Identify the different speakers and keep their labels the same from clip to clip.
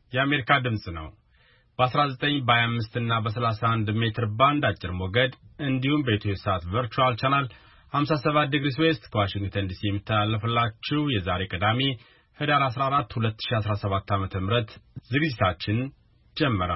Speaker 1: የአሜሪካ ድምጽ ነው። በ19 በ25 እና በ31 ሜትር ባንድ አጭር ሞገድ እንዲሁም በኢትዮ ሳት ቨርቹዋል ቻናል 57 ዲግሪ ዌስት ከዋሽንግተን ዲሲ የሚተላለፍላችሁ የዛሬ ቅዳሜ ህዳር 14 2017 ዓ.ም ዝግጅታችን ጀመረ።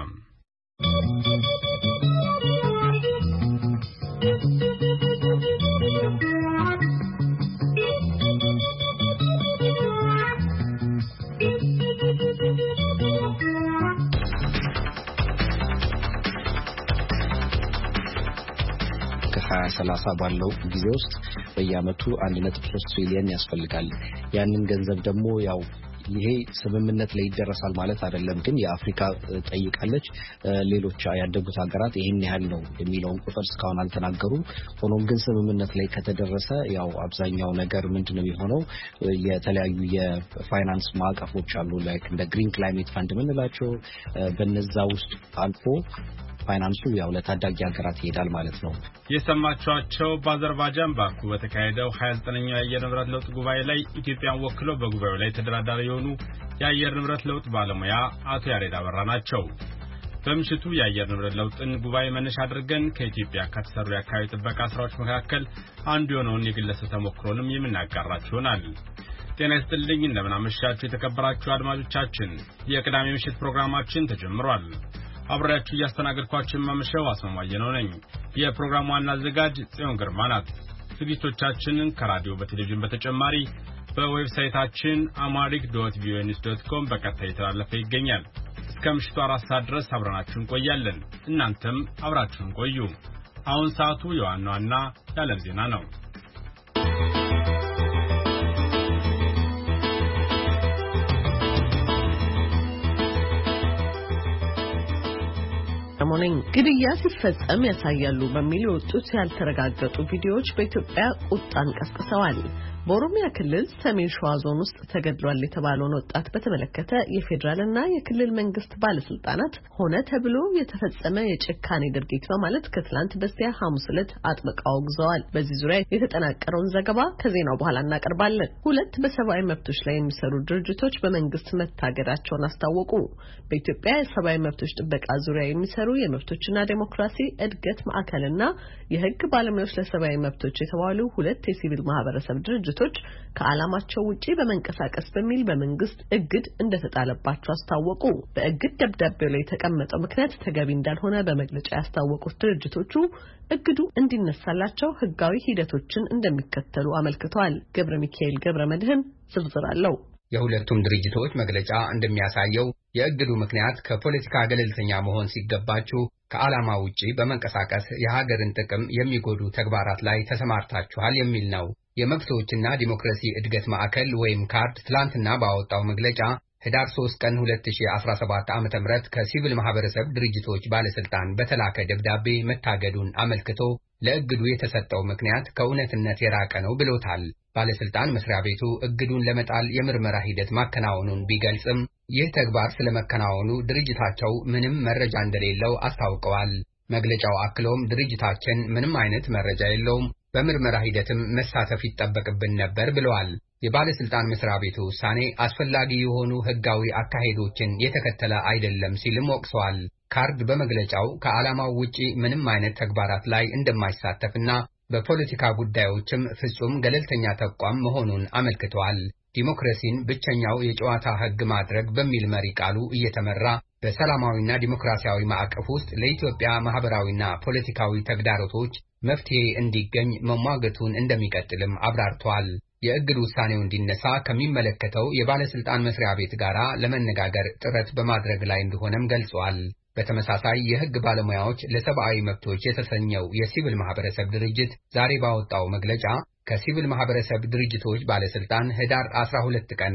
Speaker 2: ከ2030 ባለው ጊዜ ውስጥ በየአመቱ 1.3 ትሪሊየን ያስፈልጋል። ያንን ገንዘብ ደግሞ ያው ይሄ ስምምነት ላይ ይደረሳል ማለት አይደለም፣ ግን የአፍሪካ ጠይቃለች። ሌሎች ያደጉት ሀገራት ይሄን ያህል ነው የሚለውን ቁጥር እስካሁን አልተናገሩም። ሆኖም ግን ስምምነት ላይ ከተደረሰ ያው አብዛኛው ነገር ምንድነው የሚሆነው? የተለያዩ የፋይናንስ ማዕቀፎች አሉ፣ ላይክ እንደ ግሪን ክላይሜት ፈንድ ምንላቸው። በነዛ ውስጥ አልፎ ፋይናንሱ ያው ለታዳጊ ሀገራት ይሄዳል ማለት ነው።
Speaker 1: የሰማችኋቸው በአዘርባይጃን ባኩ በተካሄደው 29ኛው የአየር ንብረት ለውጥ ጉባኤ ላይ ኢትዮጵያን ወክለው በጉባኤው ላይ ተደራዳሪ የሆኑ የአየር ንብረት ለውጥ ባለሙያ አቶ ያሬድ አበራ ናቸው። በምሽቱ የአየር ንብረት ለውጥን ጉባኤ መነሻ አድርገን ከኢትዮጵያ ከተሰሩ የአካባቢ ጥበቃ ስራዎች መካከል አንዱ የሆነውን የግለሰብ ተሞክሮንም የምናጋራችሁ ይሆናል። ጤና ይስጥልኝ፣ እንደምን አመሻችሁ የተከበራችሁ አድማጮቻችን። የቅዳሜ ምሽት ፕሮግራማችን ተጀምሯል። አብራችሁ እያስተናገድኳችሁ ማመሻው አስማማየ ነው ነኝ። የፕሮግራሙ ዋና አዘጋጅ ጽዮን ግርማ ናት። ዝግጅቶቻችንን ከራዲዮ በቴሌቪዥን በተጨማሪ በዌብሳይታችን amharic.voanews.com በቀጥታ እየተላለፈ ይገኛል። እስከ ምሽቱ 4 ሰዓት ድረስ አብረናችሁ እንቆያለን። እናንተም አብራችሁን ቆዩ። አሁን ሰዓቱ የዋና ዋና የዓለም ዜና ነው።
Speaker 3: ግድያ ሲፈጸም ያሳያሉ በሚል የወጡት ያልተረጋገጡ ቪዲዮዎች በኢትዮጵያ ቁጣን ቀስቅሰዋል። በኦሮሚያ ክልል ሰሜን ሸዋ ዞን ውስጥ ተገድሏል የተባለውን ወጣት በተመለከተ የፌደራልና የክልል መንግስት ባለስልጣናት ሆነ ተብሎ የተፈጸመ የጭካኔ ድርጊት በማለት ከትላንት በስቲያ ሐሙስ ዕለት አጥብቀው አውግዘዋል። በዚህ ዙሪያ የተጠናቀረውን ዘገባ ከዜናው በኋላ እናቀርባለን። 2 በሰብአዊ መብቶች ላይ የሚሰሩ ድርጅቶች በመንግስት መታገዳቸውን አስታወቁ። በኢትዮጵያ የሰብአዊ መብቶች ጥበቃ ዙሪያ የሚሰሩ የመብቶችና ዴሞክራሲ እድገት ማዕከልና የህግ ባለሙያዎች ለሰብአዊ መብቶች የተባሉ 2 የሲቪል ማህበረሰብ ድርጅቶች ከዓላማቸው ውጪ በመንቀሳቀስ በሚል በመንግስት እግድ እንደተጣለባቸው አስታወቁ። በእግድ ደብዳቤው ላይ የተቀመጠው ምክንያት ተገቢ እንዳልሆነ በመግለጫ ያስታወቁት ድርጅቶቹ እግዱ እንዲነሳላቸው ህጋዊ ሂደቶችን እንደሚከተሉ አመልክተዋል። ገብረ ሚካኤል ገብረ መድህን ዝርዝር አለው።
Speaker 4: የሁለቱም ድርጅቶች መግለጫ እንደሚያሳየው የእግዱ ምክንያት ከፖለቲካ ገለልተኛ መሆን ሲገባችሁ ከዓላማ ውጪ በመንቀሳቀስ የሀገርን ጥቅም የሚጎዱ ተግባራት ላይ ተሰማርታችኋል የሚል ነው። የመብቶችና ዲሞክራሲ እድገት ማዕከል ወይም ካርድ ትላንትና ባወጣው መግለጫ ህዳር 3 ቀን 2017 ዓ.ም ከሲቪል ማህበረሰብ ድርጅቶች ባለስልጣን በተላከ ደብዳቤ መታገዱን አመልክቶ ለእግዱ የተሰጠው ምክንያት ከእውነትነት የራቀ ነው ብሎታል። ባለስልጣን መስሪያ ቤቱ እግዱን ለመጣል የምርመራ ሂደት ማከናወኑን ቢገልጽም ይህ ተግባር ስለመከናወኑ ድርጅታቸው ምንም መረጃ እንደሌለው አስታውቀዋል። መግለጫው አክሎም ድርጅታችን ምንም አይነት መረጃ የለውም፣ በምርመራ ሂደትም መሳተፍ ይጠበቅብን ነበር ብለዋል። የባለስልጣን መስሪያ ቤቱ ውሳኔ አስፈላጊ የሆኑ ህጋዊ አካሄዶችን የተከተለ አይደለም ሲልም ወቅሰዋል። ካርድ በመግለጫው ከዓላማው ውጪ ምንም አይነት ተግባራት ላይ እንደማይሳተፍና በፖለቲካ ጉዳዮችም ፍጹም ገለልተኛ ተቋም መሆኑን አመልክተዋል። ዲሞክራሲን ብቸኛው የጨዋታ ህግ ማድረግ በሚል መሪ ቃሉ እየተመራ በሰላማዊና ዲሞክራሲያዊ ማዕቀፍ ውስጥ ለኢትዮጵያ ማህበራዊና ፖለቲካዊ ተግዳሮቶች መፍትሄ እንዲገኝ መሟገቱን እንደሚቀጥልም አብራርተዋል። የእግድ ውሳኔው እንዲነሳ ከሚመለከተው የባለስልጣን መስሪያ ቤት ጋር ለመነጋገር ጥረት በማድረግ ላይ እንደሆነም ገልጿል። በተመሳሳይ የህግ ባለሙያዎች ለሰብአዊ መብቶች የተሰኘው የሲቪል ማህበረሰብ ድርጅት ዛሬ ባወጣው መግለጫ ከሲቪል ማህበረሰብ ድርጅቶች ባለስልጣን ህዳር 12 ቀን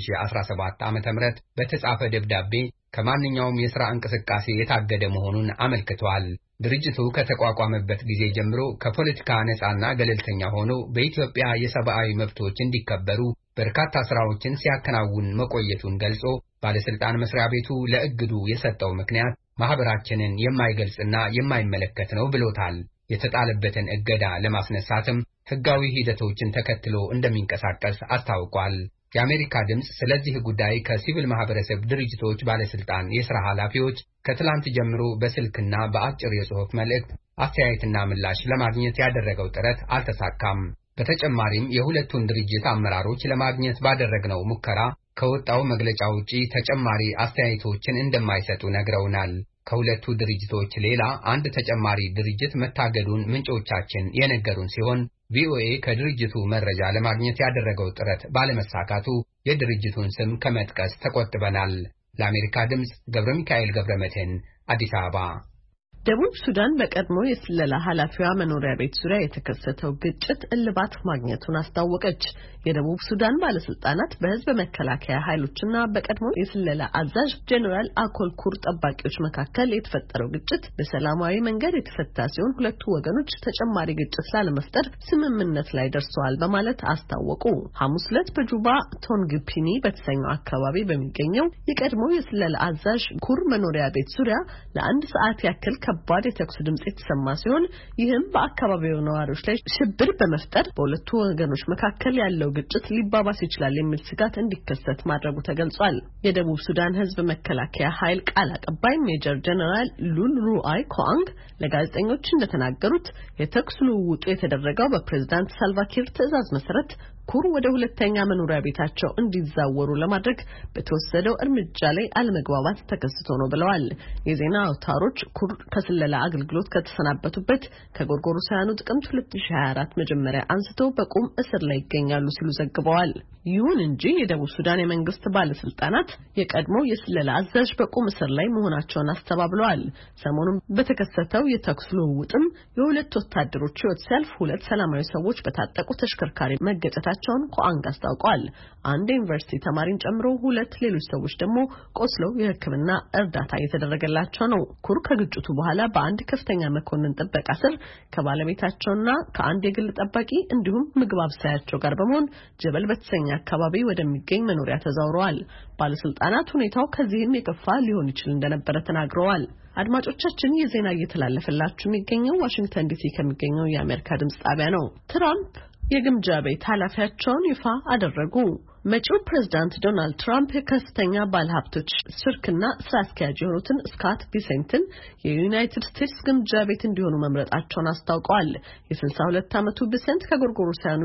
Speaker 4: 2017 ዓ.ም በተጻፈ ደብዳቤ ከማንኛውም የሥራ እንቅስቃሴ የታገደ መሆኑን አመልክቷል። ድርጅቱ ከተቋቋመበት ጊዜ ጀምሮ ከፖለቲካ ነፃና ገለልተኛ ሆኖ በኢትዮጵያ የሰብአዊ መብቶች እንዲከበሩ በርካታ ስራዎችን ሲያከናውን መቆየቱን ገልጾ ባለስልጣን መስሪያ ቤቱ ለእግዱ የሰጠው ምክንያት ማህበራችንን የማይገልጽና የማይመለከት ነው ብሎታል። የተጣለበትን እገዳ ለማስነሳትም ህጋዊ ሂደቶችን ተከትሎ እንደሚንቀሳቀስ አስታውቋል። የአሜሪካ ድምጽ ስለዚህ ጉዳይ ከሲቪል ማህበረሰብ ድርጅቶች ባለስልጣን የሥራ ኃላፊዎች ከትላንት ጀምሮ በስልክና በአጭር የጽሑፍ መልእክት አስተያየትና ምላሽ ለማግኘት ያደረገው ጥረት አልተሳካም። በተጨማሪም የሁለቱን ድርጅት አመራሮች ለማግኘት ባደረግነው ሙከራ ከወጣው መግለጫ ውጪ ተጨማሪ አስተያየቶችን እንደማይሰጡ ነግረውናል። ከሁለቱ ድርጅቶች ሌላ አንድ ተጨማሪ ድርጅት መታገዱን ምንጮቻችን የነገሩን ሲሆን ቪኦኤ ከድርጅቱ መረጃ ለማግኘት ያደረገው ጥረት ባለመሳካቱ የድርጅቱን ስም ከመጥቀስ ተቆጥበናል። ለአሜሪካ ድምጽ ገብረ ሚካኤል ገብረመድህን አዲስ አበባ።
Speaker 3: ደቡብ ሱዳን በቀድሞ የስለላ ኃላፊዋ መኖሪያ ቤት ዙሪያ የተከሰተው ግጭት እልባት ማግኘቱን አስታወቀች። የደቡብ ሱዳን ባለስልጣናት በህዝብ መከላከያ ኃይሎችና በቀድሞ የስለላ አዛዥ ጄኔራል አኮልኩር ጠባቂዎች መካከል የተፈጠረው ግጭት በሰላማዊ መንገድ የተፈታ ሲሆን ሁለቱ ወገኖች ተጨማሪ ግጭት ላለመፍጠር ስምምነት ላይ ደርሰዋል በማለት አስታወቁ። ሐሙስ ዕለት በጁባ ቶንግፒኒ በተሰኘው አካባቢ በሚገኘው የቀድሞ የስለላ አዛዥ ኩር መኖሪያ ቤት ዙሪያ ለአንድ ሰዓት ያክል ከባድ የተኩስ ድምጽ የተሰማ ሲሆን ይህም በአካባቢው ነዋሪዎች ላይ ሽብር በመፍጠር በሁለቱ ወገኖች መካከል ያለው ግጭት ሊባባስ ይችላል የሚል ስጋት እንዲከሰት ማድረጉ ተገልጿል። የደቡብ ሱዳን ህዝብ መከላከያ ኃይል ቃል አቀባይ ሜጀር ጀነራል ሉል ሩአይ ኮአንግ ለጋዜጠኞች እንደተናገሩት የተኩስ ልውውጡ የተደረገው በፕሬዝዳንት ሳልቫኪር ትዕዛዝ መሰረት ኩር ወደ ሁለተኛ መኖሪያ ቤታቸው እንዲዛወሩ ለማድረግ በተወሰደው እርምጃ ላይ አለመግባባት ተከስቶ ነው ብለዋል። የዜና አውታሮች ኩር ከስለላ አገልግሎት ከተሰናበቱበት ከጎርጎሮሳውያኑ ጥቅምት 2024 መጀመሪያ አንስቶ በቁም እስር ላይ ይገኛሉ ሲሉ ዘግበዋል። ይሁን እንጂ የደቡብ ሱዳን የመንግስት ባለስልጣናት የቀድሞ የስለላ አዛዥ በቁም እስር ላይ መሆናቸውን አስተባብለዋል። ሰሞኑን በተከሰተው የተኩስ ልውውጥም የሁለት ወታደሮች ሕይወት ሲያልፍ ሁለት ሰላማዊ ሰዎች በታጠቁ ተሽከርካሪ መገጨታቸውን ኮአንግ አስታውቀዋል። አንድ ዩኒቨርሲቲ ተማሪን ጨምሮ ሁለት ሌሎች ሰዎች ደግሞ ቆስለው የሕክምና እርዳታ እየተደረገላቸው ነው። ኩር ከግጭቱ በኋላ በአንድ ከፍተኛ መኮንን ጥበቃ ስር ከባለቤታቸውና ከአንድ የግል ጠባቂ እንዲሁም ምግብ አብሳያቸው ጋር በመሆን ጀበል በተሰኘ አካባቢ ወደሚገኝ መኖሪያ ተዛውረዋል። ባለስልጣናት ሁኔታው ከዚህም የከፋ ሊሆን ይችላል እንደነበረ ተናግረዋል። አድማጮቻችን የዜና እየተላለፈላችሁ የሚገኘው ዋሽንግተን ዲሲ ከሚገኘው የአሜሪካ ድምጽ ጣቢያ ነው። ትራምፕ የግምጃ ቤት ኃላፊያቸውን ይፋ አደረጉ። መጪው ፕሬዝዳንት ዶናልድ ትራምፕ ከፍተኛ ባለሀብቶች ሽርክና ስራ አስኪያጅ የሆኑትን ስካት ቢሴንትን የዩናይትድ ስቴትስ ግምጃ ቤት እንዲሆኑ መምረጣቸውን አስታውቀዋል። የ62 ዓመቱ ቢሴንት ከጎርጎሮሳውያኑ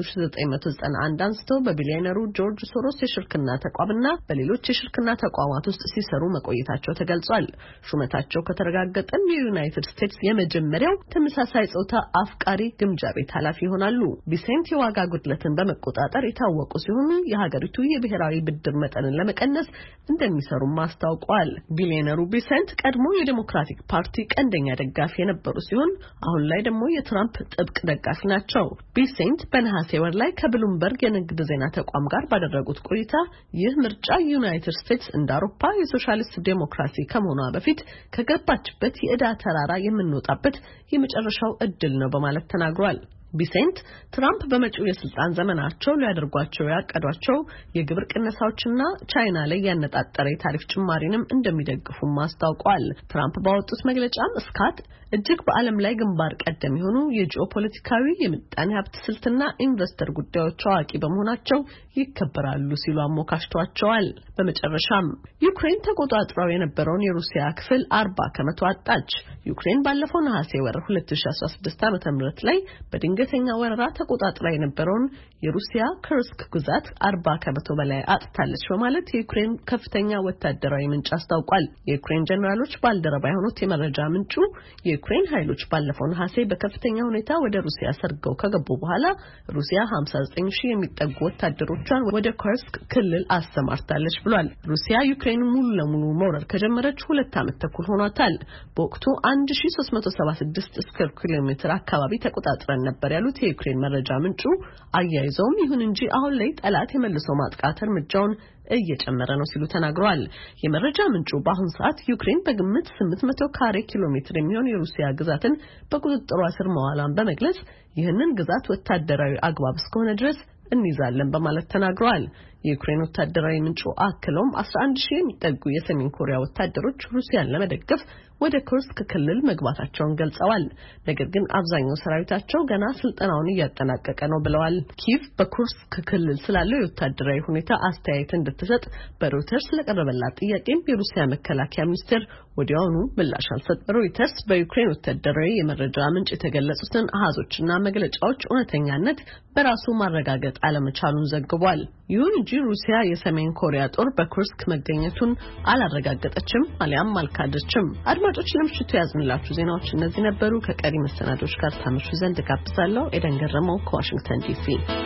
Speaker 3: 1991 አንስቶ በቢሊዮነሩ ጆርጅ ሶሮስ የሽርክና ተቋምና በሌሎች የሽርክና ተቋማት ውስጥ ሲሰሩ መቆየታቸው ተገልጿል። ሹመታቸው ከተረጋገጠም የዩናይትድ ስቴትስ የመጀመሪያው ተመሳሳይ ጾታ አፍቃሪ ግምጃ ቤት ኃላፊ ይሆናሉ። ቢሴንት የዋጋ ጉድለትን በመቆጣጠር የታወቁ ሲሆኑ የሀገሪቱ የብሔራዊ ብድር መጠንን ለመቀነስ እንደሚሰሩ ማስታውቀዋል። ቢሊዮነሩ ቢሴንት ቀድሞ የዲሞክራቲክ ፓርቲ ቀንደኛ ደጋፊ የነበሩ ሲሆን አሁን ላይ ደግሞ የትራምፕ ጥብቅ ደጋፊ ናቸው። ቢሴንት በነሐሴ ወር ላይ ከብሉምበርግ የንግድ ዜና ተቋም ጋር ባደረጉት ቆይታ ይህ ምርጫ ዩናይትድ ስቴትስ እንደ አውሮፓ የሶሻሊስት ዴሞክራሲ ከመሆኗ በፊት ከገባችበት የዕዳ ተራራ የምንወጣበት የመጨረሻው እድል ነው በማለት ተናግሯል። ቢሴንት ትራምፕ በመጪው የስልጣን ዘመናቸው ሊያደርጓቸው ያቀዷቸው የግብር ቅነሳዎችና ቻይና ላይ ያነጣጠረ የታሪፍ ጭማሪንም እንደሚደግፉ አስታውቀዋል። ትራምፕ ባወጡት መግለጫም ስካት እጅግ በዓለም ላይ ግንባር ቀደም የሆኑ የጂኦፖለቲካዊ የምጣኔ ሀብት ስልትና ኢንቨስተር ጉዳዮች አዋቂ በመሆናቸው ይከበራሉ ሲሉ አሞካሽቷቸዋል። በመጨረሻም ዩክሬን ተቆጣጥራው የነበረውን የሩሲያ ክፍል 40% አጣች። ዩክሬን ባለፈው ነሐሴ ወር 2016 ዓ.ም ላይ በድንገተኛ ወረራ ተቆጣጥራ የነበረውን የሩሲያ ክርስክ ግዛት 40% በላይ አጥታለች በማለት የዩክሬን ከፍተኛ ወታደራዊ ምንጭ አስታውቋል። የዩክሬን ጀነራሎች ባልደረባ የሆኑት የመረጃ ምንጩ የዩክሬን ኃይሎች ባለፈው ነሐሴ በከፍተኛ ሁኔታ ወደ ሩሲያ ሰርገው ከገቡ በኋላ ሩሲያ 59000 የሚጠጉ ወታደሮቿን ወደ ክርስክ ክልል አሰማርታለች ብሏል። ሩሲያ ዩክሬን ሙሉ ለሙሉ መውረር ከጀመረች 2 ዓመት ተኩል ሆኗታል። በወቅቱ 1376 ስኩዌር ኪሎሜትር አካባቢ ተቆጣጥረን ነበር ያሉት የዩክሬን መረጃ ምንጩ አያይዘውም ይሁን እንጂ አሁን ላይ ጠላት የመልሶ ማጥቃት እርምጃውን እየጨመረ ነው ሲሉ ተናግረዋል። የመረጃ ምንጩ በአሁን ሰዓት ዩክሬን በግምት 800 ካሬ ኪሎ ሜትር የሚሆን የሩሲያ ግዛትን በቁጥጥሯ ስር መዋሏን በመግለጽ ይህንን ግዛት ወታደራዊ አግባብ እስከሆነ ድረስ እንይዛለን በማለት ተናግረዋል። የዩክሬን ወታደራዊ ምንጩ አክሎም 11000 የሚጠጉ የሰሜን ኮሪያ ወታደሮች ሩሲያን ለመደገፍ ወደ ኩርስክ ክልል መግባታቸውን ገልጸዋል። ነገር ግን አብዛኛው ሰራዊታቸው ገና ስልጠናውን እያጠናቀቀ ነው ብለዋል። ኪቭ በኩርስክ ክልል ስላለው የወታደራዊ ሁኔታ አስተያየት እንድትሰጥ በሮይተርስ ለቀረበላት ጥያቄም የሩሲያ መከላከያ ሚኒስቴር ወዲያውኑ ምላሽ አልሰጠም። ሮይተርስ በዩክሬን ወታደራዊ የመረጃ ምንጭ የተገለጹትን አሃዞችና መግለጫዎች እውነተኛነት በራሱ ማረጋገጥ አለመቻሉን ዘግቧል። ይሁን እንጂ ሩሲያ የሰሜን ኮሪያ ጦር በኩርስክ መገኘቱን አላረጋገጠችም አሊያም አልካደችም። አድማጮች ለምሽቱ ያዝንላችሁ ዜናዎች እነዚህ ነበሩ። ከቀሪ መሰናዶች ጋር ታመሹ ዘንድ ጋብዛለሁ። ኤደን ገረመው ከዋሽንግተን ዲሲ።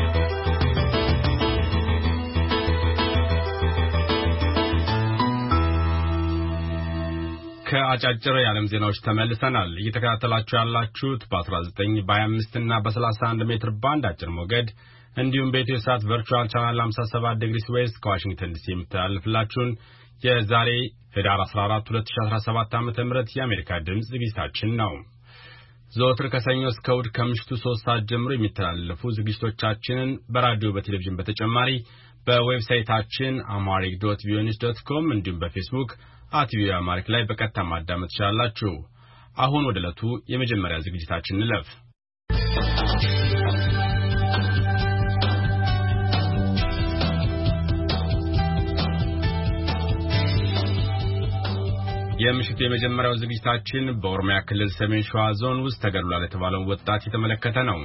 Speaker 1: ከአጫጭር የዓለም ዜናዎች ተመልሰናል። እየተከታተላችሁ ያላችሁት በ19 በ25 እና በ31 ሜትር ባንድ አጭር ሞገድ እንዲሁም በኢትዮ ሳት ቨርቹዋል ቻናል 57 ዲግሪ ዌስት ከዋሽንግተን ዲሲ የሚተላለፍላችሁን የዛሬ ህዳር 14 2017 ዓ.ም የአሜሪካ ድምጽ ዝግጅታችን ነው። ዘወትር ከሰኞ እስከ እሑድ ከምሽቱ 3 ሰዓት ጀምሮ የሚተላለፉ ዝግጅቶቻችንን በራዲዮ በቴሌቪዥን በተጨማሪ በዌብሳይታችን amharic.voanews.com እንዲሁም በፌስቡክ @voanews ላይ በቀጥታ ማዳመጥ ትችላላችሁ። አሁን ወደ ዕለቱ የመጀመሪያ ዝግጅታችን እንለፍ። የምሽቱ የመጀመሪያው ዝግጅታችን በኦሮሚያ ክልል ሰሜን ሸዋ ዞን ውስጥ ተገድሏል የተባለውን ወጣት የተመለከተ ነው።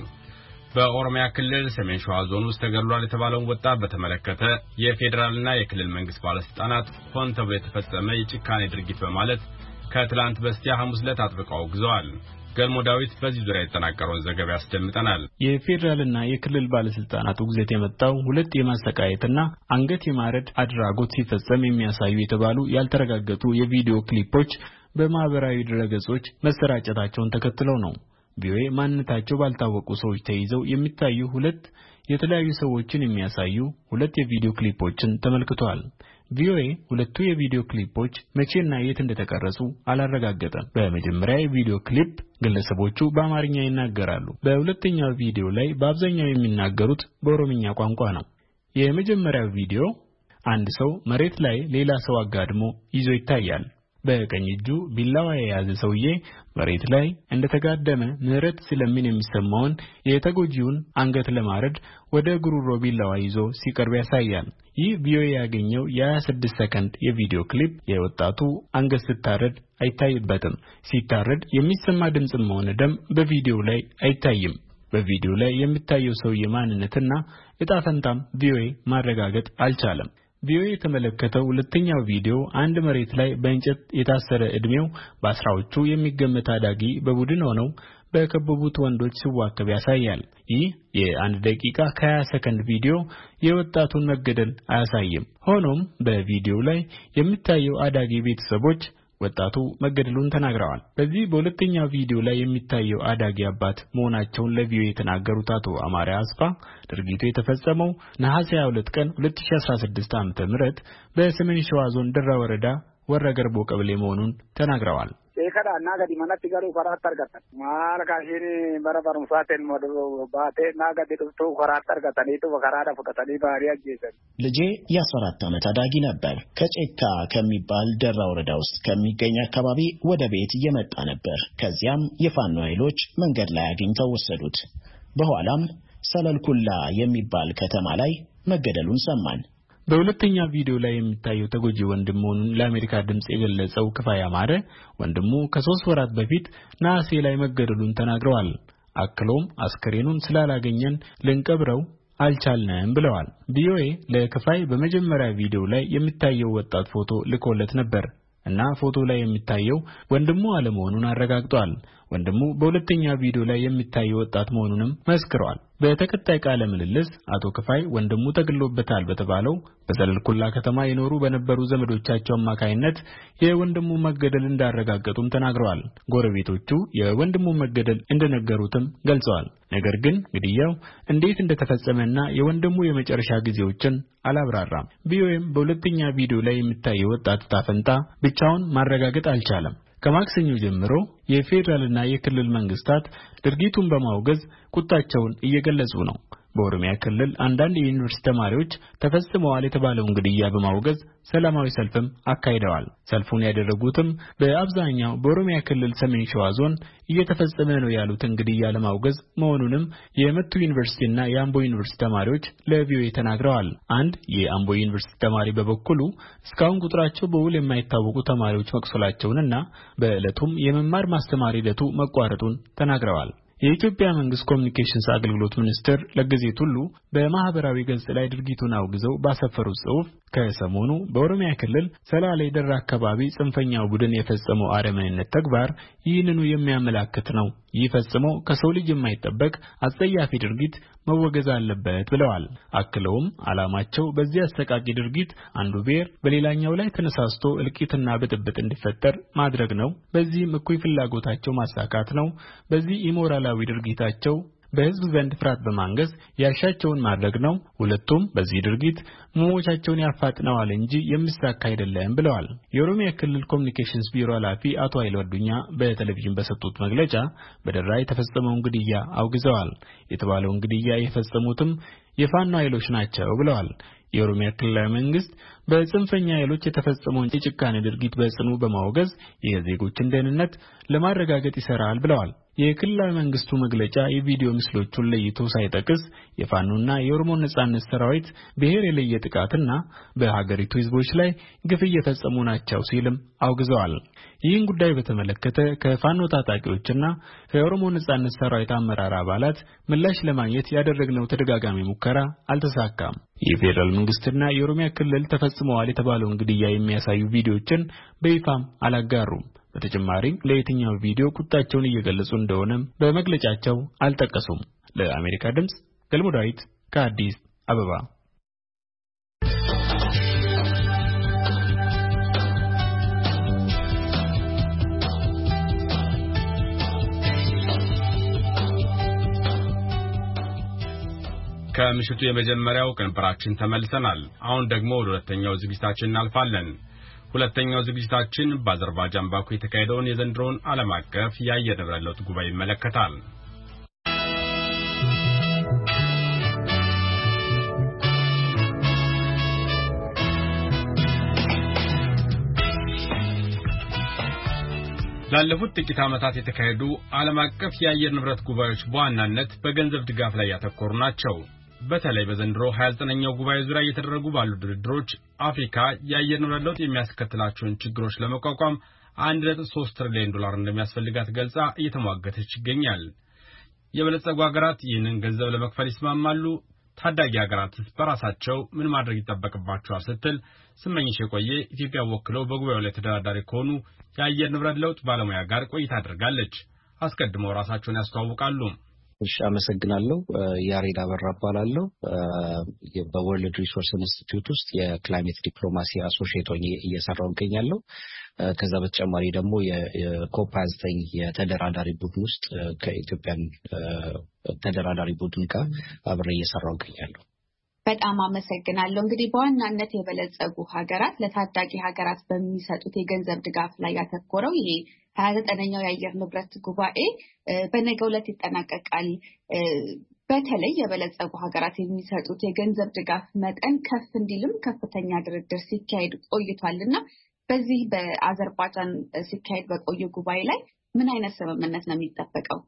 Speaker 1: በኦሮሚያ ክልል ሰሜን ሸዋ ዞን ውስጥ ተገድሏል የተባለውን ወጣት በተመለከተ የፌደራልና የክልል መንግስት ባለስልጣናት ሆን ተብሎ የተፈጸመ የጭካኔ ድርጊት በማለት ከትላንት በስቲያ ሐሙስ ዕለት አጥብቀው አውግዘዋል። ገልሞ ዳዊት በዚህ ዙሪያ የተጠናቀረውን ዘገባ ያስደምጠናል።
Speaker 5: የፌደራልና የክልል ባለስልጣናት ውግዘት የመጣው ሁለት የማሰቃየትና አንገት የማረድ አድራጎት ሲፈጸም የሚያሳዩ የተባሉ ያልተረጋገጡ የቪዲዮ ክሊፖች በማህበራዊ ድረገጾች መሰራጨታቸውን ተከትለው ነው። ቪኦኤ ማንነታቸው ባልታወቁ ሰዎች ተይዘው የሚታዩ ሁለት የተለያዩ ሰዎችን የሚያሳዩ ሁለት የቪዲዮ ክሊፖችን ተመልክቷል። ቪኦኤ ሁለቱ የቪዲዮ ክሊፖች መቼና የት እንደተቀረጹ አላረጋገጠም። በመጀመሪያ የቪዲዮ ክሊፕ ግለሰቦቹ በአማርኛ ይናገራሉ። በሁለተኛው ቪዲዮ ላይ በአብዛኛው የሚናገሩት በኦሮምኛ ቋንቋ ነው። የመጀመሪያው ቪዲዮ አንድ ሰው መሬት ላይ ሌላ ሰው አጋድሞ ይዞ ይታያል። በቀኝ እጁ ቢላዋ የያዘ ሰውዬ መሬት ላይ እንደተጋደመ ምህረት ስለምን የሚሰማውን የተጎጂውን አንገት ለማረድ ወደ ጉሮሮ ቢላዋ ይዞ ሲቀርብ ያሳያል። ይህ ቪዲዮ ያገኘው የ26 ሰከንድ የቪዲዮ ክሊፕ የወጣቱ አንገት ሲታረድ አይታይበትም። ሲታረድ የሚሰማ ድምጽም ሆነ ደም በቪዲዮው ላይ አይታይም። በቪዲዮ ላይ የሚታየው ሰውዬ ማንነትና ዕጣ ፈንታም ቪኦኤ ማረጋገጥ አልቻለም። ቪኦኤ የተመለከተው ሁለተኛው ቪዲዮ አንድ መሬት ላይ በእንጨት የታሰረ እድሜው በአስራዎቹ የሚገመት አዳጊ በቡድን ሆነው በከበቡት ወንዶች ሲዋከብ ያሳያል። ይህ የ1 ደቂቃ ከ20 ሰከንድ ቪዲዮ የወጣቱን መገደል አያሳይም። ሆኖም በቪዲዮው ላይ የሚታየው አዳጊ ቤተሰቦች ወጣቱ መገደሉን ተናግረዋል። በዚህ በሁለተኛው ቪዲዮ ላይ የሚታየው አዳጊ አባት መሆናቸውን ለቪኦኤ የተናገሩት አቶ አማራ አስፋ ድርጊቱ የተፈጸመው ነሐሴ 22 ቀን 2016 ዓ.ም በሰሜን ሸዋ ዞን ደራ ወረዳ ወረገርቦ ቀበሌ መሆኑን ተናግረዋል።
Speaker 6: ከዳ ናገዲ ማናት ጋሩ ፈራት አርጋታ ማልካሽኒ በረበሩሳቴን ሞዶ ባቴ ናገዲ ጥቶ ፈራት አርጋታ ኔቱ በከራዳ ፈቀታሊ ባሪያ ጄሰን
Speaker 7: ልጄ የ14 ዓመት አዳጊ ነበር። ከጨካ ከሚባል ደራ ወረዳ ውስጥ ከሚገኝ አካባቢ ወደ ቤት እየመጣ ነበር። ከዚያም የፋኖ ኃይሎች መንገድ ላይ አግኝተው ወሰዱት። በኋላም ሰለልኩላ የሚባል ከተማ ላይ መገደሉን ሰማን።
Speaker 5: በሁለተኛ ቪዲዮ ላይ የሚታየው ተጎጂ ወንድም መሆኑን ለአሜሪካ ድምጽ የገለጸው ክፋይ አማረ ወንድሙ ከ3 ወራት በፊት ነሐሴ ላይ መገደሉን ተናግረዋል። አክሎም አስከሬኑን ስላላገኘን ልንቀብረው አልቻልንም ብለዋል። ቪኦኤ ለክፋይ በመጀመሪያ ቪዲዮ ላይ የሚታየው ወጣት ፎቶ ልኮለት ነበር እና ፎቶ ላይ የሚታየው ወንድሙ አለመሆኑን አረጋግጧል። ወንድሙ በሁለተኛ ቪዲዮ ላይ የሚታየው ወጣት መሆኑንም መስክሯል። በተከታይ ቃለ ምልልስ አቶ ክፋይ ወንድሙ ተገድሎበታል በተባለው በሰለልኩላ ከተማ የኖሩ በነበሩ ዘመዶቻቸው አማካይነት የወንድሙ መገደል እንዳረጋገጡም ተናግረዋል። ጎረቤቶቹ የወንድሙ መገደል እንደነገሩትም ገልጸዋል። ነገር ግን ግድያው እንዴት እንደተፈጸመና የወንድሙ የመጨረሻ ጊዜዎችን አላብራራም። ቪኦኤም በሁለተኛ ቪዲዮ ላይ የሚታየው ወጣት ታፈንታ ብቻውን ማረጋገጥ አልቻለም። ከማክሰኞ ጀምሮ የፌደራልና የክልል መንግስታት ድርጊቱን በማውገዝ ቁጣቸውን እየገለጹ ነው። በኦሮሚያ ክልል አንዳንድ የዩኒቨርሲቲ ተማሪዎች ተፈጽመዋል የተባለውን ግድያ በማውገዝ ሰላማዊ ሰልፍም አካሂደዋል። ሰልፉን ያደረጉትም በአብዛኛው በኦሮሚያ ክልል ሰሜን ሸዋ ዞን እየተፈጸመ ነው ያሉትን ግድያ ለማውገዝ መሆኑንም የመቱ ዩኒቨርሲቲና የአምቦ ዩኒቨርሲቲ ተማሪዎች ለቪኦኤ ተናግረዋል። አንድ የአምቦ ዩኒቨርሲቲ ተማሪ በበኩሉ እስካሁን ቁጥራቸው በውል የማይታወቁ ተማሪዎች መቁሰላቸውንና በዕለቱም የመማር ማስተማር ሂደቱ መቋረጡን ተናግረዋል። የኢትዮጵያ መንግስት ኮሚኒኬሽንስ አገልግሎት ሚኒስትር ለገሰ ቱሉ በማህበራዊ ገጽ ላይ ድርጊቱን አውግዘው ባሰፈሩት ጽሑፍ ከሰሞኑ በኦሮሚያ ክልል ሰላሌ ደራ አካባቢ ጽንፈኛው ቡድን የፈጸመው አረመኔነት ተግባር ይህንኑ የሚያመላክት ነው። ይህ ፈጽሞ ከሰው ልጅ የማይጠበቅ አጸያፊ ድርጊት መወገዝ አለበት ብለዋል። አክለውም ዓላማቸው በዚህ አሰቃቂ ድርጊት አንዱ ብሔር በሌላኛው ላይ ተነሳስቶ እልቂትና ብጥብጥ እንዲፈጠር ማድረግ ነው። በዚህም እኩይ ፍላጎታቸው ማሳካት ነው። በዚህ ኢሞራላዊ ድርጊታቸው በህዝብ ዘንድ ፍርሃት በማንገስ ያሻቸውን ማድረግ ነው። ሁለቱም በዚህ ድርጊት መሞቻቸውን ያፋጥነዋል እንጂ የሚሳካ አይደለም ብለዋል። የኦሮሚያ ክልል ኮሚኒኬሽንስ ቢሮ ኃላፊ አቶ ኃይሉ አዱኛ በቴሌቪዥን በሰጡት መግለጫ በደራ የተፈጸመውን ግድያ አውግዘዋል። የተባለውን ግድያ የፈጸሙትም የፋኖ ኃይሎች ናቸው ብለዋል። የኦሮሚያ ክልላዊ መንግስት በጽንፈኛ ኃይሎች የተፈጸመውን የጭካኔ ድርጊት በጽኑ በማውገዝ የዜጎችን ደህንነት ለማረጋገጥ ይሰራል ብለዋል። የክልላዊ መንግስቱ መግለጫ የቪዲዮ ምስሎቹን ለይቶ ሳይጠቅስ የፋኖና የኦሮሞ ነጻነት ሰራዊት ብሔር የለየ ጥቃትና በሀገሪቱ ህዝቦች ላይ ግፍ እየፈጸሙ ናቸው ሲልም አውግዘዋል። ይህን ጉዳይ በተመለከተ ከፋኖ ታጣቂዎችና ከኦሮሞ ነጻነት ሰራዊት አመራር አባላት ምላሽ ለማግኘት ያደረግነው ተደጋጋሚ ሙከራ አልተሳካም። የፌደራል መንግስትና የኦሮሚያ ክልል ተፈጽመዋል የተባለውን ግድያ የሚያሳዩ ቪዲዮዎችን በይፋም አላጋሩም። በተጨማሪም ለየትኛው ቪዲዮ ቁጣቸውን እየገለጹ እንደሆነ በመግለጫቸው አልጠቀሱም። ለአሜሪካ ድምጽ ገልሞ ዳዊት ከአዲስ አበባ።
Speaker 1: ከምሽቱ የመጀመሪያው ቅንብራችን ተመልሰናል። አሁን ደግሞ ወደ ሁለተኛው ዝግጅታችን እናልፋለን። ሁለተኛው ዝግጅታችን በአዘርባጃን ባኩ የተካሄደውን የዘንድሮውን ዓለም አቀፍ የአየር ንብረት ለውጥ ጉባኤ ይመለከታል። ላለፉት ጥቂት ዓመታት የተካሄዱ ዓለም አቀፍ የአየር ንብረት ጉባኤዎች በዋናነት በገንዘብ ድጋፍ ላይ ያተኮሩ ናቸው። በተለይ በዘንድሮ 29ኛው ጉባኤ ዙሪያ እየተደረጉ ባሉ ድርድሮች አፍሪካ የአየር ንብረት ለውጥ የሚያስከትላቸውን ችግሮች ለመቋቋም 1.3 ትሪሊዮን ዶላር እንደሚያስፈልጋት ገልጻ እየተሟገተች ይገኛል። የበለጸጉ ሀገራት ይህንን ገንዘብ ለመክፈል ይስማማሉ? ታዳጊ ሀገራትስ በራሳቸው ምን ማድረግ ይጠበቅባቸዋል ስትል ስመኝሽ የቆየ ኢትዮጵያ ወክለው በጉባኤው ላይ ተደራዳሪ ከሆኑ የአየር ንብረት ለውጥ ባለሙያ ጋር ቆይታ አድርጋለች። አስቀድመው ራሳቸውን ያስተዋውቃሉ።
Speaker 2: እሺ፣ አመሰግናለሁ። ያሬድ አበራ እባላለሁ። በወርልድ ሪሶርስ ኢንስቲትዩት ውስጥ የክላይሜት ዲፕሎማሲ አሶሺየት ሆኜ እየሰራሁ እገኛለሁ። ከዛ በተጨማሪ ደግሞ የኮፕ 29 የተደራዳሪ ቡድን ውስጥ ከኢትዮጵያን ተደራዳሪ ቡድን ጋር አብሬ እየሰራሁ እገኛለሁ።
Speaker 8: በጣም አመሰግናለሁ። እንግዲህ በዋናነት የበለጸጉ ሀገራት ለታዳጊ ሀገራት በሚሰጡት የገንዘብ ድጋፍ ላይ ያተኮረው ይሄ 29ኛው የአየር ንብረት ጉባኤ በነገው ዕለት ይጠናቀቃል። በተለይ የበለጸጉ ሀገራት የሚሰጡት የገንዘብ ድጋፍ መጠን ከፍ እንዲልም ከፍተኛ ድርድር ሲካሄድ ቆይቷልና በዚህ በአዘርባጃን ሲካሄድ በቆየ ጉባኤ ላይ ምን አይነት ስምምነት ነው የሚጠበቀው?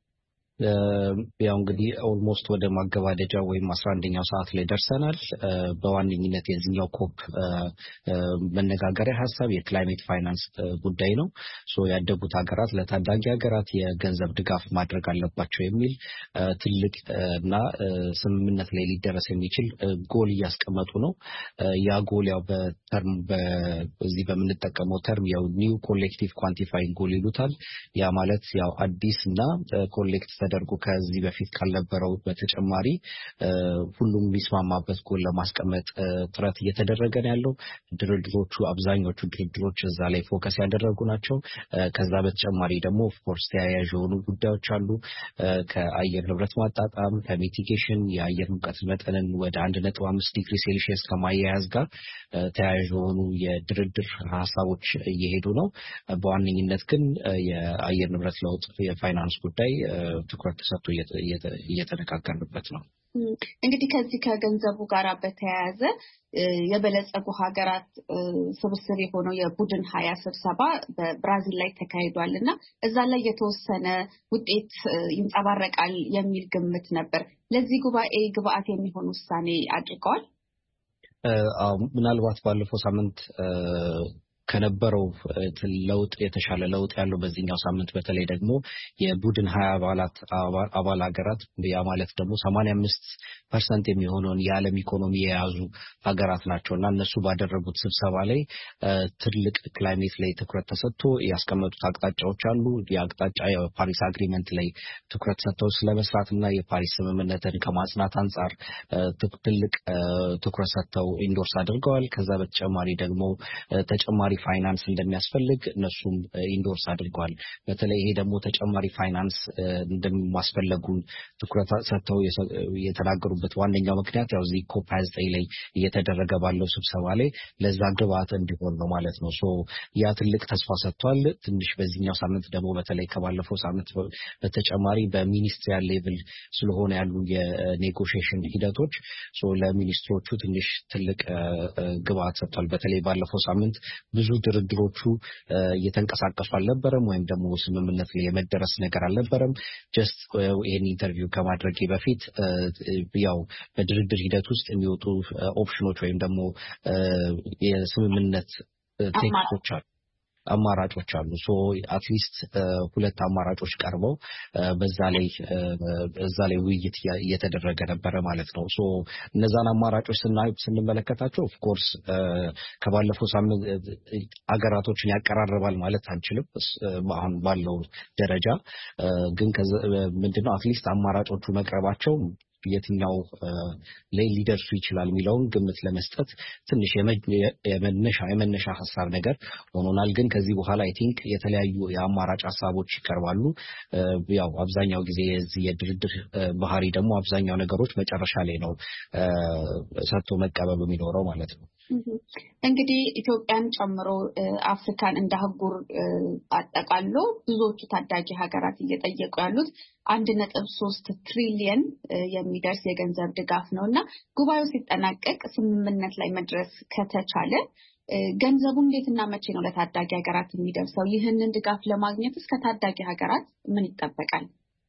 Speaker 2: ያው እንግዲህ ኦልሞስት ወደ ማገባደጃ ወይም 11ኛው ሰዓት ላይ ደርሰናል። በዋነኝነት የዚህኛው ኮፕ መነጋገሪያ ሐሳብ የክላይሜት ፋይናንስ ጉዳይ ነው። ያደጉት ሀገራት ለታዳጊ ሀገራት የገንዘብ ድጋፍ ማድረግ አለባቸው የሚል ትልቅ እና ስምምነት ላይ ሊደረስ የሚችል ጎል እያስቀመጡ ነው። ያ ጎል ያው በተርም በዚህ በምንጠቀመው ተርም ያው ኒው ኮሌክቲቭ ኳንቲፋይንግ ጎል ይሉታል። ያ ማለት ያው አዲስና ኮሌክት ተደርጎ ከዚህ በፊት ካልነበረው በተጨማሪ ሁሉም የሚስማማበት ጎል ለማስቀመጥ ጥረት እየተደረገ ነው ያለው። ድርድሮቹ አብዛኞቹ ድርድሮች እዛ ላይ ፎከስ ያደረጉ ናቸው። ከዛ በተጨማሪ ደግሞ ኦፍ ኮርስ ተያያዥ የሆኑ ጉዳዮች አሉ። ከአየር ንብረት ማጣጣም፣ ከሚቲጌሽን የአየር ሙቀት መጠንን ወደ 1.5 ዲግሪ ሴልሺየስ ከማያያዝ ጋር ተያያዥ የሆኑ የድርድር ሀሳቦች እየሄዱ ነው። በዋነኝነት ግን የአየር ንብረት ለውጥ የፋይናንስ ጉዳይ ትኩረት ተሰጥቶ እየተነጋገርንበት ነው።
Speaker 8: እንግዲህ ከዚህ ከገንዘቡ ጋር በተያያዘ የበለጸጉ ሀገራት ስብስብ የሆነው የቡድን 20 ስብሰባ በብራዚል ላይ ተካሂዷልና እዛ ላይ የተወሰነ ውጤት ይንጸባረቃል የሚል ግምት ነበር። ለዚህ ጉባኤ ግብአት የሚሆን ውሳኔ አድርገዋል።
Speaker 2: ምናልባት ባለፈው ሳምንት ከነበረው ለውጥ የተሻለ ለውጥ ያለው በዚህኛው ሳምንት በተለይ ደግሞ የቡድን 20 አባል ሀገራት ያ ማለት ደግሞ 85% የሚሆነውን የዓለም ኢኮኖሚ የያዙ ሀገራት ናቸውና እነሱ ባደረጉት ስብሰባ ላይ ትልቅ ክላይሜት ላይ ትኩረት ተሰጥቶ ያስቀመጡት አቅጣጫዎች አሉ። የአቅጣጫ የፓሪስ አግሪመንት ላይ ትኩረት ሰጥተው ስለመስራትና የፓሪስ ስምምነትን ከማጽናት አንፃር ትልቅ ትኩረት ሰጥተው ኢንዶርስ አድርገዋል። ከዛ በተጨማሪ ደግሞ ተጨማሪ ፋይናንስ እንደሚያስፈልግ እነሱም ኢንዶርስ አድርገዋል። በተለይ ይሄ ደግሞ ተጨማሪ ፋይናንስ እንደማስፈልጉን ትኩረት ሰጥተው የተናገሩበት ዋነኛው ምክንያት ያው እዚህ ኮፕ 29 ላይ እየተደረገ ባለው ስብሰባ ላይ ለዛ ግብአት እንዲሆን ነው ማለት ነው። ያ ትልቅ ተስፋ ሰጥቷል። ትንሽ በዚህኛው ሳምንት ደግሞ በተለይ ከባለፈው ሳምንት በተጨማሪ በሚኒስትሪያል ሌቭል ስለሆነ ያሉ የኔጎሺዬሽን ሂደቶች ለሚኒስትሮቹ ትንሽ ትልቅ ግብአት ሰጥቷል። በተለይ ባለፈው ሳምንት ብዙ ድርድሮቹ እየተንቀሳቀሱ አልነበረም ወይም ደግሞ ስምምነት ላይ የመደረስ ነገር አልነበረም። ጀስት ይሄን ኢንተርቪው ከማድረግ በፊት ያው በድርድር ሂደት ውስጥ የሚወጡ ኦፕሽኖች ወይም ደግሞ የስምምነት ቴክስቶች አሉ አማራጮች አሉ። አትሊስት ሁለት አማራጮች ቀርበው በዛ ላይ ውይይት እየተደረገ ነበር ማለት ነው። እነዛን አማራጮች ስንመለከታቸው ኦፍ ኮርስ ከባለፈው ሳምንት አገራቶችን ያቀራርባል ማለት አንችልም አሁን ባለው ደረጃ ግን ምንድነው አትሊስት አማራጮቹ መቅረባቸው የትኛው ላይ ሊደርሱ ይችላል የሚለውን ግምት ለመስጠት ትንሽ የመነሻ ሐሳብ ነገር ሆኖናል። ግን ከዚህ በኋላ አይ ቲንክ የተለያዩ የአማራጭ ሐሳቦች ይቀርባሉ። ያው አብዛኛው ጊዜ የዚህ የድርድር ባህሪ ደግሞ አብዛኛው ነገሮች መጨረሻ ላይ ነው ሰጥቶ መቀበሉ የሚኖረው ማለት ነው።
Speaker 8: እንግዲህ ኢትዮጵያን ጨምሮ አፍሪካን እንደ አህጉር አጠቃሎ ብዙዎቹ ታዳጊ ሀገራት እየጠየቁ ያሉት 1.3 ትሪሊየን የሚደርስ የገንዘብ ድጋፍ ነውና ጉባኤው ሲጠናቀቅ ስምምነት ላይ መድረስ ከተቻለ ገንዘቡ እንዴትና መቼ ነው ለታዳጊ ሀገራት የሚደርሰው? ይህንን ድጋፍ ለማግኘት እስከ ታዳጊ ሀገራት ምን ይጠበቃል?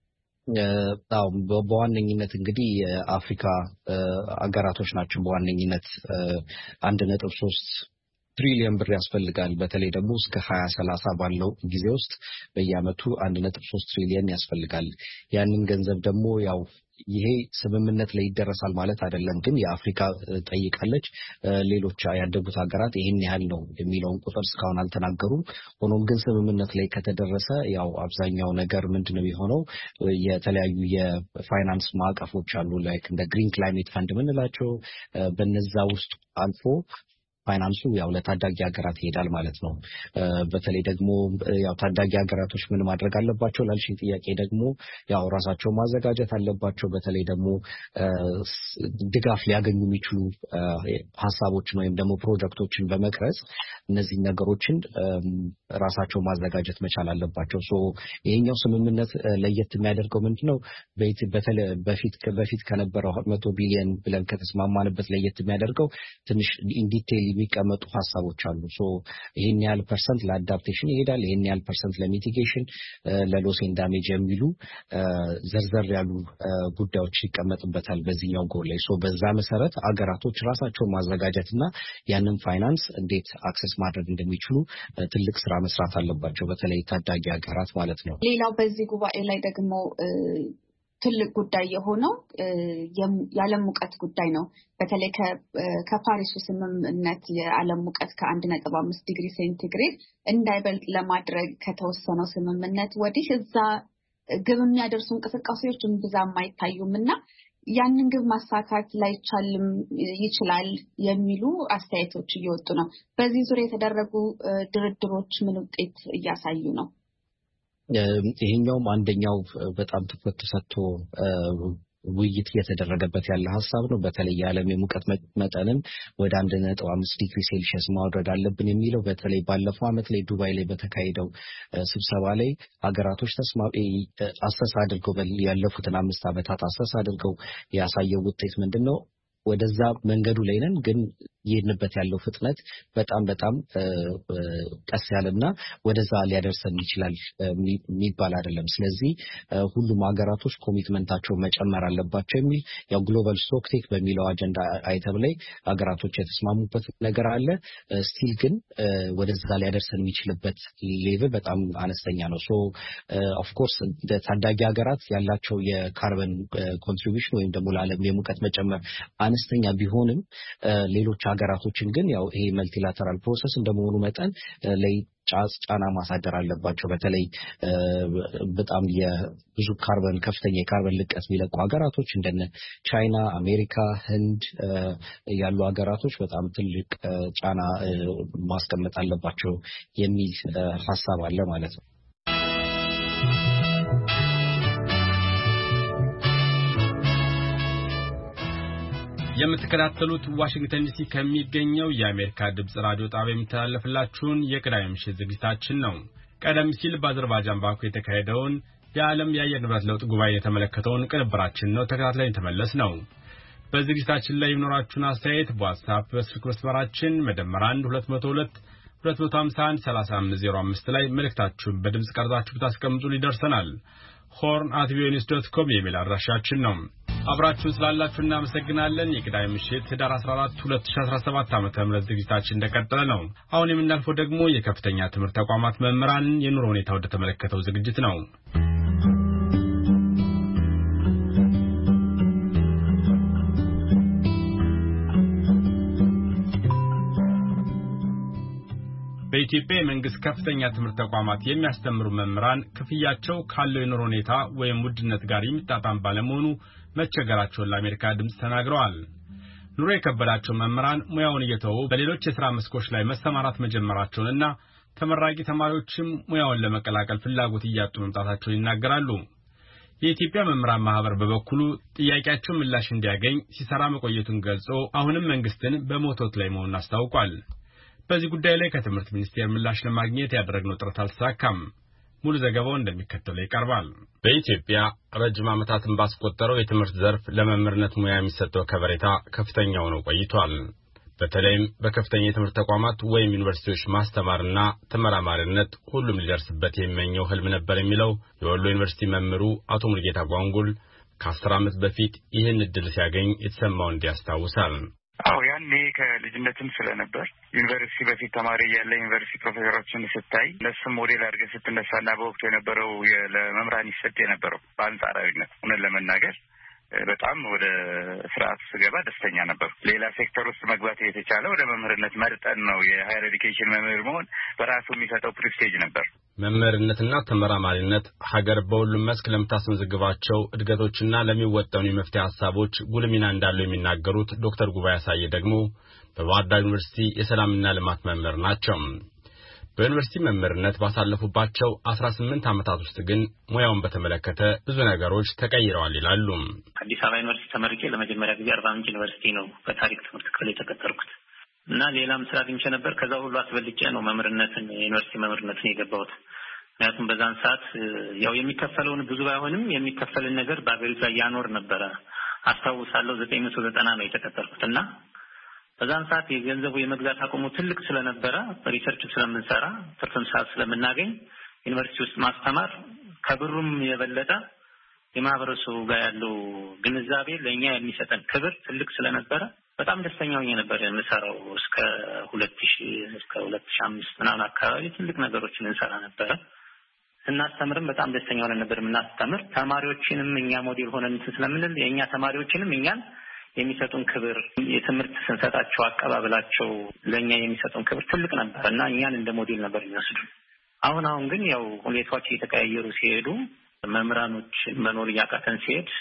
Speaker 2: በዋነኝነት እንግዲህ የአፍሪካ አገራቶች ናቸው በዋነኝነት 1.3 ትሪሊየን ብር ያስፈልጋል። በተለይ ደግሞ እስከ 2030 ባለው ጊዜ ውስጥ በየአመቱ 1.3 ትሪሊየን ያስፈልጋል። ያንን ገንዘብ ደግሞ ያው ይሄ ስምምነት ላይ ይደረሳል ማለት አይደለም። ግን የአፍሪካ ጠይቃለች። ሌሎች ያደጉት ሀገራት ይሄን ያህል ነው የሚለውን ቁጥር እስካሁን አልተናገሩም። ሆኖም ግን ስምምነት ላይ ከተደረሰ ያው አብዛኛው ነገር ምንድነው የሚሆነው የተለያዩ የፋይናንስ ማዕቀፎች አሉ ላይክ እንደ ግሪን ክላይሜት ፈንድ ምንላቸው በነዛ ውስጥ አልፎ ፋይናንሱ ያው ለታዳጊ ሀገራት ይሄዳል ማለት ነው። በተለይ ደግሞ ያው ታዳጊ ሀገራቶች ምን ማድረግ አለባቸው ላልሽኝ ጥያቄ ደግሞ ያው ራሳቸው ማዘጋጀት አለባቸው። በተለይ ደግሞ ድጋፍ ሊያገኙ የሚችሉ ሀሳቦችን ወይም ደግሞ ፕሮጀክቶችን በመቅረጽ እነዚህ ነገሮችን ራሳቸው ማዘጋጀት መቻል አለባቸው። ይሄኛው ስምምነት ለየት የሚያደርገው ምንድነው በፊት ከነበረው 100 ቢሊዮን ብለን ከተስማማንበት ለየት የሚያደርገው ትንሽ ኢንዲቴል የሚቀመጡ ሀሳቦች አሉ። ይሄን ያህል ፐርሰንት ለአዳፕቴሽን ይሄዳል፣ ይሄን ያህል ፐርሰንት ለሚቲጌሽን ለሎስ ኤንድ ዳሜጅ የሚሉ ዘርዘር ያሉ ጉዳዮች ይቀመጥበታል በዚህኛው ጎል ላይ። በዛ መሰረት አገራቶች ራሳቸውን ማዘጋጀትና ያንን ፋይናንስ እንዴት አክሰስ ማድረግ እንደሚችሉ ትልቅ ስራ መስራት አለባቸው በተለይ ታዳጊ ሀገራት ማለት ነው።
Speaker 8: ሌላው በዚህ ጉባኤ ላይ ደግሞ ትልቅ ጉዳይ የሆነው የዓለም ሙቀት ጉዳይ ነው። በተለይ ከፓሪሱ ስምምነት የዓለም ሙቀት ከ1.5 ዲግሪ ሴንቲግሬድ እንዳይበልጥ ለማድረግ ከተወሰነው ስምምነት ወዲህ እዛ ግብ የሚያደርሱ እንቅስቃሴዎች ብዛም አይታዩምና ያንን ግብ ማሳካት ላይቻልም ይችላል የሚሉ አስተያየቶች እየወጡ ነው። በዚህ ዙሪያ የተደረጉ ድርድሮች ምን ውጤት እያሳዩ ነው?
Speaker 2: ይሄኛውም አንደኛው በጣም ትኩረት ተሰጥቶ ውይይት እየተደረገበት ያለ ሐሳብ ነው። በተለይ የዓለም የሙቀት መጠንን ወደ 1.5 ዲግሪ ሴልሺየስ ማውረድ አለብን የሚለው በተለይ ባለፈው ዓመት ላይ ዱባይ ላይ በተካሄደው ስብሰባ ላይ ሀገራቶች አሰስ አድርገው ያለፉትን 5 ዓመታት አሰስ አድርገው ያሳየው ውጤት ምንድነው? ወደዛ መንገዱ ላይ ነን ግን የሄድንበት ያለው ፍጥነት በጣም ቀስ ያለና ወደዛ ሊያደርሰን ይችላል የሚባል አይደለም። ስለዚህ ሁሉም ሀገራቶች ኮሚትመንታቸው መጨመር አለባቸው የሚል ያው ግሎባል ስቶክቴክ በሚለው አጀንዳ አይተም ላይ ሀገራቶች የተስማሙበት ነገር አለ። ስቲል ግን ወደዛ ሊያደርሰን የሚችልበት ሌቭል በጣም አነስተኛ ነው። ሶ ኦፍ ኮርስ ታዳጊ ሀገራት ያላቸው የካርበን ኮንትሪቢዩሽን ወይም ደግሞ ለዓለም የሙቀት መጨመር አነስተኛ ቢሆንም ሌሎች ሀገራቶችን ግን ያው ይሄ መልቲላተራል ፕሮሰስ እንደመሆኑ መጠን ላይ ጫና ማሳደር አለባቸው። በተለይ በጣም የብዙ ከፍተኛ የካርበን ልቀት የሚለቁ ሀገራቶች እንደነ ቻይና፣ አሜሪካ፣ ህንድ ያሉ ሀገራቶች በጣም ትልቅ ጫና ማስቀመጥ አለባቸው የሚል ሐሳብ አለ ማለት ነው።
Speaker 1: የምትከታተሉት ዋሽንግተን ዲሲ ከሚገኘው የአሜሪካ ድምጽ ራዲዮ ጣቢያ የሚተላለፍላችሁን የቅዳሜ ምሽት ዝግጅታችን ነው። ቀደም ሲል በአዘርባይጃን ባኩ የተካሄደውን የዓለም የአየር ንብረት ለውጥ ጉባኤ የተመለከተውን ቅንብራችን ነው ተከታትለን ተመለስ ነው። በዝግጅታችን ላይ የሚኖራችሁን አስተያየት በዋትስአፕ በስልክ መስመራችን +1 202 251 3505 ላይ መልእክታችሁን በድምጽ ቀርጻችሁ ብታስቀምጡ ሊደርሰናል። horn@voanews.com የሚል አድራሻችን ነው። አብራችሁን ስላላችሁ እናመሰግናለን። የቅዳሜ ምሽት ህዳር 14 2017 ዓ.ም ዝግጅታችን እንደቀጠለ ነው። አሁን የምናልፈው ደግሞ የከፍተኛ ትምህርት ተቋማት መምህራን የኑሮ ሁኔታ ወደ ተመለከተው ዝግጅት ነው። በኢትዮጵያ የመንግስት ከፍተኛ ትምህርት ተቋማት የሚያስተምሩ መምህራን ክፍያቸው ካለው የኑሮ ሁኔታ ወይም ውድነት ጋር የሚጣጣም ባለመሆኑ መቸገራቸውን ለአሜሪካ ድምጽ ተናግረዋል። ኑሮ የከበዳቸው መምህራን ሙያውን እየተው በሌሎች የሥራ መስኮች ላይ መሰማራት መጀመራቸውንና ተመራቂ ተማሪዎችም ሙያውን ለመቀላቀል ፍላጎት እያጡ መምጣታቸውን ይናገራሉ። የኢትዮጵያ መምህራን ማህበር በበኩሉ ጥያቄያቸው ምላሽ እንዲያገኝ ሲሰራ መቆየቱን ገልጾ አሁንም መንግስትን በሞቶት ላይ መሆኑን አስታውቋል። በዚህ ጉዳይ ላይ ከትምህርት ሚኒስቴር ምላሽ ለማግኘት ያደረግነው ጥረት አልተሳካም። ሙሉ ዘገባው እንደሚከተለው ይቀርባል። በኢትዮጵያ ረጅም ዓመታትን ባስቆጠረው የትምህርት ዘርፍ ለመምህርነት ሙያ የሚሰጠው ከበሬታ ከፍተኛ ሆኖ ቆይቷል። በተለይም በከፍተኛ የትምህርት ተቋማት ወይም ዩኒቨርሲቲዎች ማስተማርና ተመራማሪነት ሁሉም ሊደርስበት የሚመኘው ህልም ነበር የሚለው የወሎ ዩኒቨርሲቲ መምህሩ አቶ ሙልጌታ ጓንጉል ከ10 ዓመት በፊት ይህን እድል ሲያገኝ የተሰማው እንዲያስታውሳል።
Speaker 9: ያኔ ከልጅነትም ስለነበር ዩኒቨርሲቲ በፊት ተማሪ ያለ ዩኒቨርሲቲ ፕሮፌሰሮችን ስታይ ለስም ሞዴል አድርገህ ስትነሳና በወቅቱ የነበረው ለመምህራን ይሰጥ የነበረው በአንጻራዊነት እውነት ለመናገር በጣም ወደ ስርዓቱ ስገባ ደስተኛ ነበር። ሌላ ሴክተር ውስጥ መግባት የተቻለ ወደ መምህርነት መርጠን ነው። የሃየር ኤዱኬሽን መምህር መሆን በራሱ የሚሰጠው ፕሪስቴጅ ነበር።
Speaker 1: መምህርነትና ተመራማሪነት ሀገር በሁሉም መስክ ለምታስመዘግባቸው እድገቶችና ለሚወጠኑ የመፍትሄ ሐሳቦች ጉልህ ሚና እንዳለው የሚናገሩት ዶክተር ጉባኤ ያሳየ ደግሞ በባህር ዳር ዩኒቨርሲቲ የሰላምና ልማት መምህር ናቸው። በዩኒቨርሲቲ መምህርነት ባሳለፉባቸው 18 ዓመታት ውስጥ ግን ሙያውን በተመለከተ ብዙ ነገሮች ተቀይረዋል ይላሉ።
Speaker 10: አዲስ አበባ ዩኒቨርሲቲ ተመርቄ ለመጀመሪያ ጊዜ አርባ ምንጭ ዩኒቨርሲቲ ነው በታሪክ ትምህርት ክፍል የተቀጠርኩት እና ሌላም ስራ አግኝቼ ነበር። ከዛ ሁሉ አስበልጬ ነው መምህርነትን የዩኒቨርሲቲ መምህርነትን የገባሁት። ምክንያቱም በዛን ሰዓት ያው የሚከፈለውን ብዙ ባይሆንም የሚከፈልን ነገር በአገሪቱ ላይ ያኖር ነበር። አስታውሳለሁ 990 ነው የተቀጠርኩትና በዛን ሰዓት የገንዘቡ የመግዛት አቅሙ ትልቅ ስለነበረ ሪሰርች ስለምንሰራ ትርፍም ሰዓት ስለምናገኝ ዩኒቨርሲቲ ውስጥ ማስተማር ከብሩም የበለጠ የማህበረሰቡ ጋር ያለው ግንዛቤ ለኛ የሚሰጠን ክብር ትልቅ ስለነበረ በጣም ደስተኛ ሆኜ ነበር የምሰራው። እስከ 2000 እስከ 2005 ምናምን አካባቢ ትልቅ ነገሮችን እንሰራ ነበር። ስናስተምርም በጣም ደስተኛ ሆነን ነበር የምናስተምር። ተማሪዎችንም እኛ ሞዴል ሆነን ስለምንል የኛ ተማሪዎችንም እኛን የሚሰጡን ክብር የትምህርት ስንሰጣቸው አቀባበላቸው ለኛ የሚሰጡን ክብር ትልቅ ነበር እና እኛን እንደ ሞዴል ነበር የሚወስዱ። አሁን ግን ያው ሁኔታዎች እየተቀያየሩ ሲሄዱ መምህራኖች መኖር ያቃተን ሲሄድ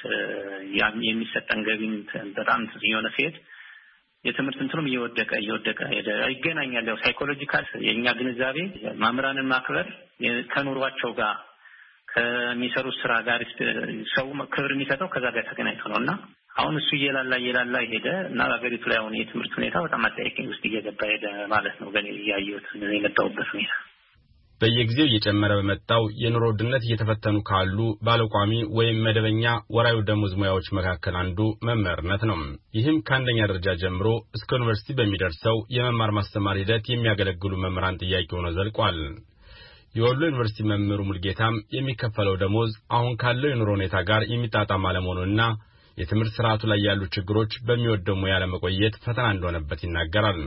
Speaker 10: የሚሰጠን ገቢም በጣም የሆነ ሲሄድ የትምህርት እንትኑም እየወደቀ ይገናኛል። ያው ሳይኮሎጂካል የኛ ግንዛቤ መምህራንን ማክበር ከኑሯቸው ጋር ከሚሰሩት ስራ ጋር ሰው ክብር የሚሰጠው ከዛ ጋር ተገናኝቶ ነውና አሁን እሱ እየላላ ሄደ እና ሀገሪቱ ላይ አሁን የትምህርት ሁኔታ በጣም አጠያቂ ውስጥ እየገባ ሄደ ማለት ነው። በእኔ ያየሁት የመጣሁበት ሁኔታ
Speaker 1: በየጊዜው እየጨመረ በመጣው የኑሮ ውድነት እየተፈተኑ ካሉ ባለቋሚ ወይም መደበኛ ወራዊ ደሞዝ ሙያዎች መካከል አንዱ መምህርነት ነው። ይህም ከአንደኛ ደረጃ ጀምሮ እስከ ዩኒቨርሲቲ በሚደርሰው የመማር ማስተማር ሂደት የሚያገለግሉ መምህራን ጥያቄ ሆኖ ዘልቋል። የወሎ ዩኒቨርሲቲ መምህሩ ሙልጌታም የሚከፈለው ደሞዝ አሁን ካለው የኑሮ ሁኔታ ጋር የሚጣጣም አለመሆኑና የትምህርት ስርዓቱ ላይ ያሉ ችግሮች በሚወደው ሙያ ለመቆየት ፈተና እንደሆነበት ይናገራል።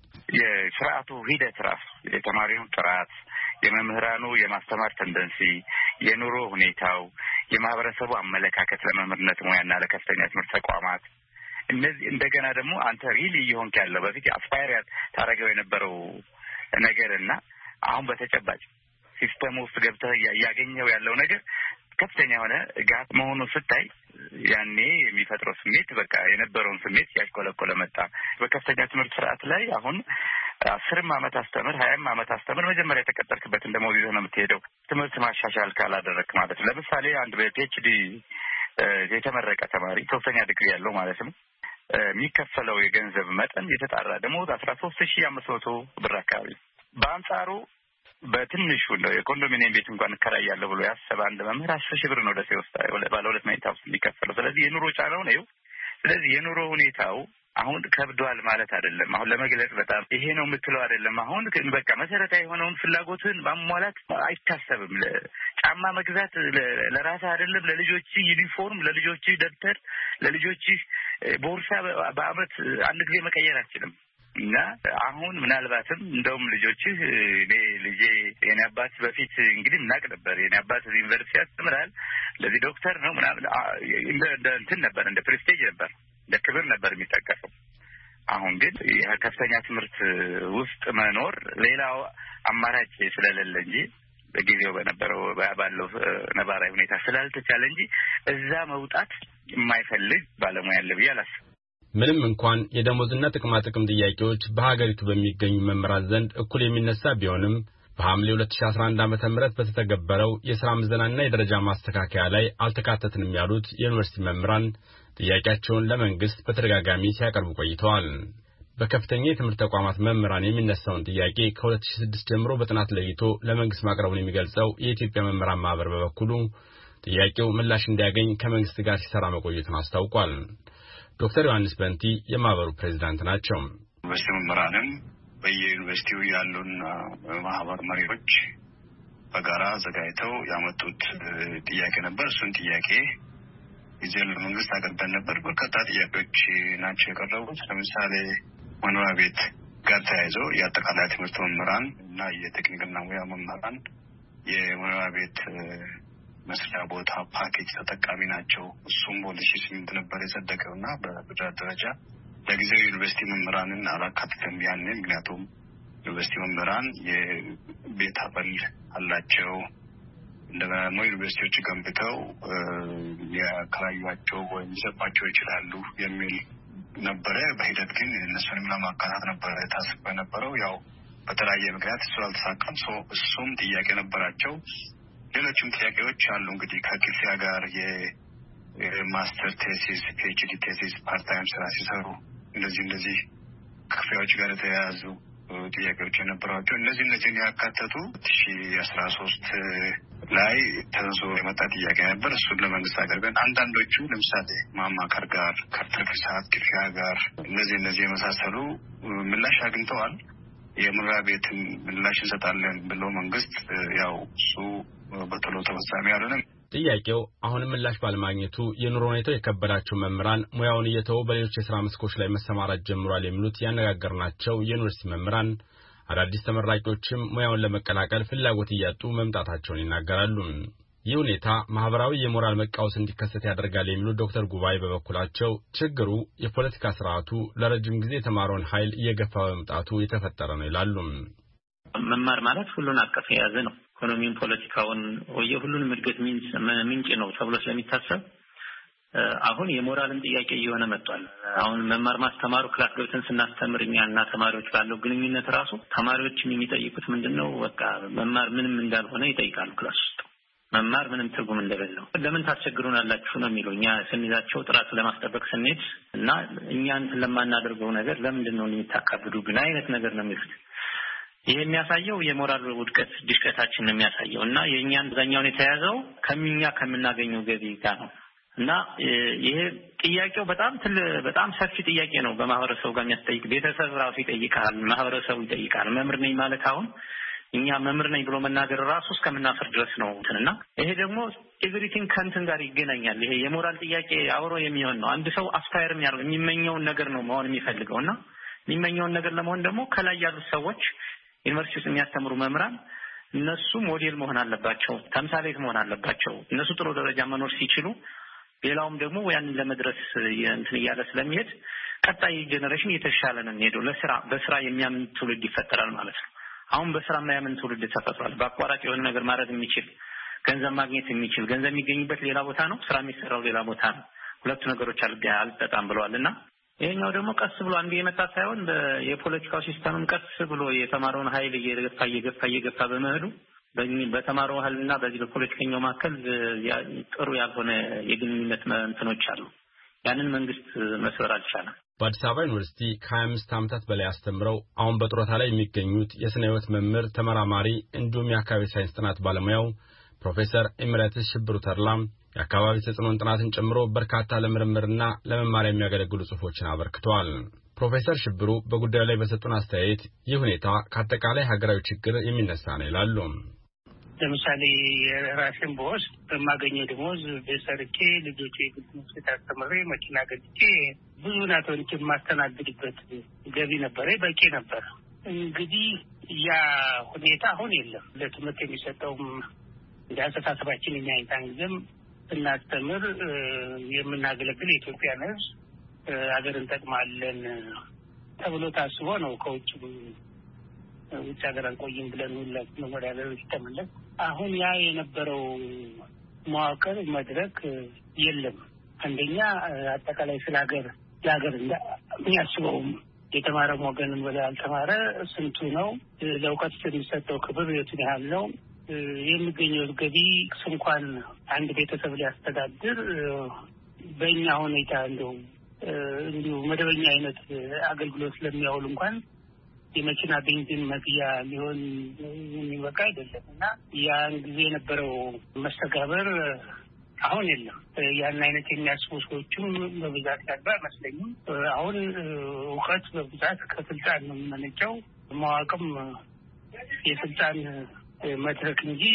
Speaker 9: የስርዓቱ ሂደት ራሱ የተማሪው ጥራት፣ የመምህራኑ የማስተማር ተንደንሲ፣ የኑሮ ሁኔታው፣ የማህበረሰቡ አመለካከት ለመምህርነት ሙያና ለከፍተኛ ትምህርት ተቋማት እነዚህ እንደገና ደግሞ አንተ ሪሊ እየሆንክ ያለው በፊት አስፓየር ታደርገው የነበረው ነገርና አሁን በተጨባጭ ሲስተም ውስጥ ገብተህ ያገኘው ያለው ነገር ከፍተኛ የሆነ ጋፕ መሆኑ ስታይ ያኔ የሚፈጥረው ስሜት በቃ የነበረውን ስሜት ያሽቆለቆለ መጣ። በከፍተኛ ትምህርት ስርዓት ላይ አሁን 10 ዓመት አስተምር 20 ዓመት አስተምር መጀመሪያ የተቀጠርክበት እንደሞዝ ይዘህ ነው የምትሄደው። ትምህርት ማሻሻል ካላደረክ ማለት ለምሳሌ አንድ በፒኤችዲ የተመረቀ ተማሪ ሶስተኛ ዲግሪ ያለው ማለት ነው የሚከፈለው የገንዘብ መጠን የተጣራ ደሞዝ 13500 ብር አካባቢ። በአንጻሩ በትንሹ ነው የኮንዶሚኒየም ቤት እንኳን እከራያለሁ ብሎ ያሰበ አንድ መምህር 10,000 ብር ነው ደሴ ውስጥ ባለ 2 መኝታ ውስጥ የሚከፈለው። ስለዚህ የኑሮ ጫናው ነው። ስለዚህ የኑሮ ሁኔታው አሁን ከብዷል ማለት አይደለም። አሁን ለመግለጽ በጣም ይሄ ነው የምትለው አይደለም። አሁን በቃ መሰረታዊ የሆነውን ፍላጎትን ማሟላት አይታሰብም። ጫማ መግዛት ለራስህ አይደለም፣ ለልጆች ዩኒፎርም፣ ለልጆች ደብተር፣ ለልጆች ቦርሳ በአመት አንድ ጊዜ መቀየር አትችልም። እና አሁን ምናልባትም እንደውም ልጆችህ ልጄ የኔ አባት በፊት እንግዲህ እናቅ ነበር የኔ አባት ዩኒቨርሲቲ ያስተምራል ለዚህ ዶክተር ነው ምናምን እንደ እንትን ነበር እንደ ፕሬስቲጅ ነበር እንደ ክብር ነበር የሚጠቀሰው። አሁን ግን የከፍተኛ ትምህርት ውስጥ መኖር ሌላው አማራጭ ስለሌለ እንጂ በጊዜው በነበረው ባለው ነባራዊ ሁኔታ ስላልተቻለ እንጂ እዛ መውጣት የማይፈልግ ባለሙያ አለ ብዬ አላስብም።
Speaker 1: ምንም እንኳን የደሞዝና ጥቅማ ጥቅም ጥያቄዎች በሀገሪቱ በሚገኙ መምህራን ዘንድ እኩል የሚነሳ ቢሆንም በሐምሌ 2011 ዓ.ም በተተገበረው የሥራ ምዘናና የደረጃ ማስተካከያ ላይ አልተካተትንም ያሉት የዩኒቨርሲቲ መምህራን ጥያቄያቸውን ለመንግስት በተደጋጋሚ ሲያቀርቡ ቆይተዋል። በከፍተኛ የትምህርት ተቋማት መምህራን የሚነሳውን ጥያቄ ከ2006 ጀምሮ በጥናት ለይቶ ለመንግስት ማቅረቡን የሚገልጸው የኢትዮጵያ መምህራን ማህበር በበኩሉ ጥያቄው ምላሽ እንዲያገኝ ከመንግስት ጋር ሲሰራ መቆየቱን አስታውቋል። ዶክተር ዮሐንስ በንቲ የማህበሩ ፕሬዝዳንት ናቸው።
Speaker 11: ዩኒቨርሲቲ መምህራንም በየዩኒቨርሲቲው ያሉን ማህበር መሪዎች በጋራ አዘጋጅተው ያመጡት ጥያቄ ነበር። እሱን ጥያቄ ይዘን ለመንግስት አቅርበን ነበር። በርካታ ጥያቄዎች ናቸው የቀረቡት። ለምሳሌ መኖሪያ ቤት ጋር ተያይዞ የአጠቃላይ ትምህርት መምህራን እና የቴክኒክና ሙያ መምህራን የመኖሪያ ቤት መስሪያ ቦታ ፓኬጅ ተጠቃሚ ናቸው። እሱም በ2008 ነበር የጸደቀውና በብድራት ደረጃ ለጊዜው ዩኒቨርሲቲ መምህራንን አላካተተም ያኔ። ምክንያቱም ዩኒቨርሲቲ መምህራን የቤት አበል አላቸው። እንደገና ደግሞ ዩኒቨርሲቲዎች ገንብተው ያከራዩዋቸው ወይም ሊሰጧቸው ይችላሉ የሚል ነበረ። በሂደት ግን እነሱንም ለማካተት ነበረ ታስቦ የነበረው። ያው በተለያየ ምክንያት እሱ አልተሳካም። እሱም ጥያቄ ነበራቸው። ሌሎችም ጥያቄዎች አሉ። እንግዲህ ከክፍያ ጋር የማስተር ቴሲስ፣ ፒኤችዲ ቴሲስ ፓርታይም ስራ ሲሰሩ እንደዚህ ክፍያዎች ጋር የተያያዙ ጥያቄዎች የነበሯቸው እነዚህን ያካተቱ 2013 ላይ ተንሶ የመጣ ጥያቄ ነበር። እሱን ለመንግስት አቅርበን አንዳንዶቹ ለምሳሌ ማማከር ጋር ከትርፍ ሰዓት ክፍያ ጋር እነዚህ የመሳሰሉ ምላሽ አግኝተዋል። የመኖሪያ ቤት ምላሽ እንሰጣለን ብሎ መንግስት ያው እሱ በቶሎ ተፈጻሚ ያልሆነም
Speaker 1: ጥያቄው አሁንም ምላሽ ባለማግኘቱ የኑሮ ሁኔታው የከበዳቸው መምህራን ሙያውን እየተው በሌሎች የሥራ መስኮች ላይ መሰማራት ጀምሯል የሚሉት ያነጋገርናቸው የዩኒቨርሲቲ መምህራን አዳዲስ ተመራቂዎችም ሙያውን ለመቀላቀል ፍላጎት እያጡ መምጣታቸውን ይናገራሉ። ይህ ሁኔታ ማህበራዊ የሞራል መቃወስ እንዲከሰት ያደርጋል የሚሉት ዶክተር ጉባኤ በበኩላቸው ችግሩ የፖለቲካ ስርዓቱ ለረጅም ጊዜ የተማረውን ኃይል እየገፋ በመምጣቱ የተፈጠረ ነው ይላሉ።
Speaker 10: መማር ማለት ሁሉን አቀፍ የያዘ ነው። ኢኮኖሚውን፣ ፖለቲካውን የሁሉንም እድገት ምንጭ ነው ተብሎ ስለሚታሰብ አሁን የሞራልን ጥያቄ እየሆነ መጥቷል። አሁን መማር ማስተማሩ ክላስ ገብተን ስናስተምር እኛና ተማሪዎች ባለው ግንኙነት ራሱ ተማሪዎችም የሚጠይቁት ምንድነው በቃ መማር ምንም እንዳልሆነ ይጠይቃሉ ክላስ ውስጥ። መማር ምንም ትርጉም እንደሌለው ለምን ታስቸግሩናላችሁ ነው የሚሉኛ ስንይዛቸው ጥራት ለማስጠበቅ ስንሄድ እና እኛን ለማናደርገው ነገር ለምንድን ነው የሚታካብዱ ግን አይነት ነገር ነው የሚሉት። ይሄ የሚያሳየው የሞራል ውድቀት ድሽቀታችን ነው የሚያሳየው እና የኛን አብዛኛውን የተያዘው ከምናገኘው ገቢ ጋር ነው እና ይሄ ጥያቄው በጣም ሰፊ ጥያቄ ነው። በማህበረሰቡ ጋር የሚያስጠይቅ ቤተሰብ ራሱ ይጠይቃል፣ ማህበረሰቡ ይጠይቃል። መምህር ነኝ ማለት አሁን እኛ መምህር ነኝ ብሎ መናገር ራሱ እስከምናፈር ድረስ ነው እና ይሄ ደግሞ ኤቭሪቲንግ ከንትን ጋር ይገናኛል። ይሄ የሞራል ጥያቄ አብሮ የሚሆን ነው። አንድ ሰው አስፓየር የሚያደርገው የሚመኘውን ነገር ነው መሆን የሚፈልገውና የሚመኘውን ነገር ለመሆን ደግሞ ከላይ ያሉት ሰዎች ዩኒቨርሲቲ ውስጥ የሚያስተምሩ መምህራን እነሱ ሞዴል መሆን አለባቸው፣ ተምሳሌት መሆን አለባቸው። እነሱ ጥሩ ደረጃ መኖር ሲችሉ ሌላውም ደግሞ ያንን ለመድረስ እንትን እያለ ስለሚሄድ ቀጣይ ጄኔሬሽን የተሻለ ነው የሚሄደው። በስራ የሚያምን ትውልድ ይፈጠራል ማለት ነው። አሁን በስራ የማያምን ትውልድ ተፈጥሯል። በአቋራጭ የሆነ ነገር ማድረግ የሚችል ገንዘብ ማግኘት የሚችል ገንዘብ የሚገኝበት ሌላ ቦታ ነው፣ ስራ የሚሰራው ሌላ ቦታ ነው። ሁለቱ ነገሮች አልጠጣም ብለዋልና ይሄኛው ደግሞ ቀስ ብሎ አንዴ የመጣ ሳይሆን የፖለቲካው ሲስተምም ቀስ ብሎ የተማረውን ኃይል እየገፋ በመሄዱ በተማረው ኃይልና በዚህ በፖለቲከኛው መካከል ጥሩ ያልሆነ የግንኙነት እንትኖች አሉ። ያንን መንግስት መስበር አልቻለም።
Speaker 1: በአዲስ አበባ ዩኒቨርሲቲ ከ25 ዓመታት በላይ አስተምረው አሁን በጡረታ ላይ የሚገኙት የስነ ህይወት መምህር ተመራማሪ እንዲሁም የአካባቢ ሳይንስ ጥናት ባለሙያው ፕሮፌሰር ኤምሬትስ ሽብሩ ተድላ የአካባቢ ተጽዕኖን ጥናትን ጨምሮ በርካታ ለምርምርና ለመማሪያ የሚያገለግሉ ጽሑፎችን አበርክተዋል። ፕሮፌሰር ሽብሩ በጉዳዩ ላይ በሰጡን አስተያየት ይህ ሁኔታ ከአጠቃላይ ሀገራዊ ችግር የሚነሳ ነው ይላሉ።
Speaker 12: ለምሳሌ የራሴን በወስድ በማገኘው ደሞዝ በሰርቼ ልጆቼ ግብጽ ታስተምሬ መኪና ገዝቼ ብዙ ናቶች የማስተናግድበት ገቢ ነበረ፣ በቂ ነበር። እንግዲህ ያ ሁኔታ አሁን የለም። ለትምህርት የሚሰጠውም እንዳስተሳሰባችን የሚያይታን ጊዜም እናስተምር የምናገለግል የኢትዮጵያ ሕዝብ ሀገር እንጠቅማለን ተብሎ ታስቦ ነው ከውጭ ሀገር አንቆይም ብለን ሁላችንም ወደ ሀገር ተመለስ። አሁን ያ የነበረው መዋቅር መድረክ የለም። አንደኛ አጠቃላይ ስለ ሀገር የሚያስበውም የተማረም ወገንም ወደ አልተማረ ስንቱ ነው? ለእውቀት የሚሰጠው ክብር የቱን ያህል ነው? የሚገኘው ገቢ እንኳን አንድ ቤተሰብ ሊያስተዳድር በእኛ ሁኔታ እንዲሁ መደበኛ አይነት አገልግሎት ለሚያውል እንኳን የመኪና ቤንዚን መግዣ ሊሆን የሚበቃ አይደለም እና ያን ጊዜ የነበረው መስተጋበር አሁን የለም። ያን አይነት የሚያስቡ ሰዎችም በብዛት ያሉ አይመስለኝም። አሁን እውቀት በብዛት ከስልጣን ነው የሚመነጨው። ማወቅም የስልጣን መድረክ እንጂ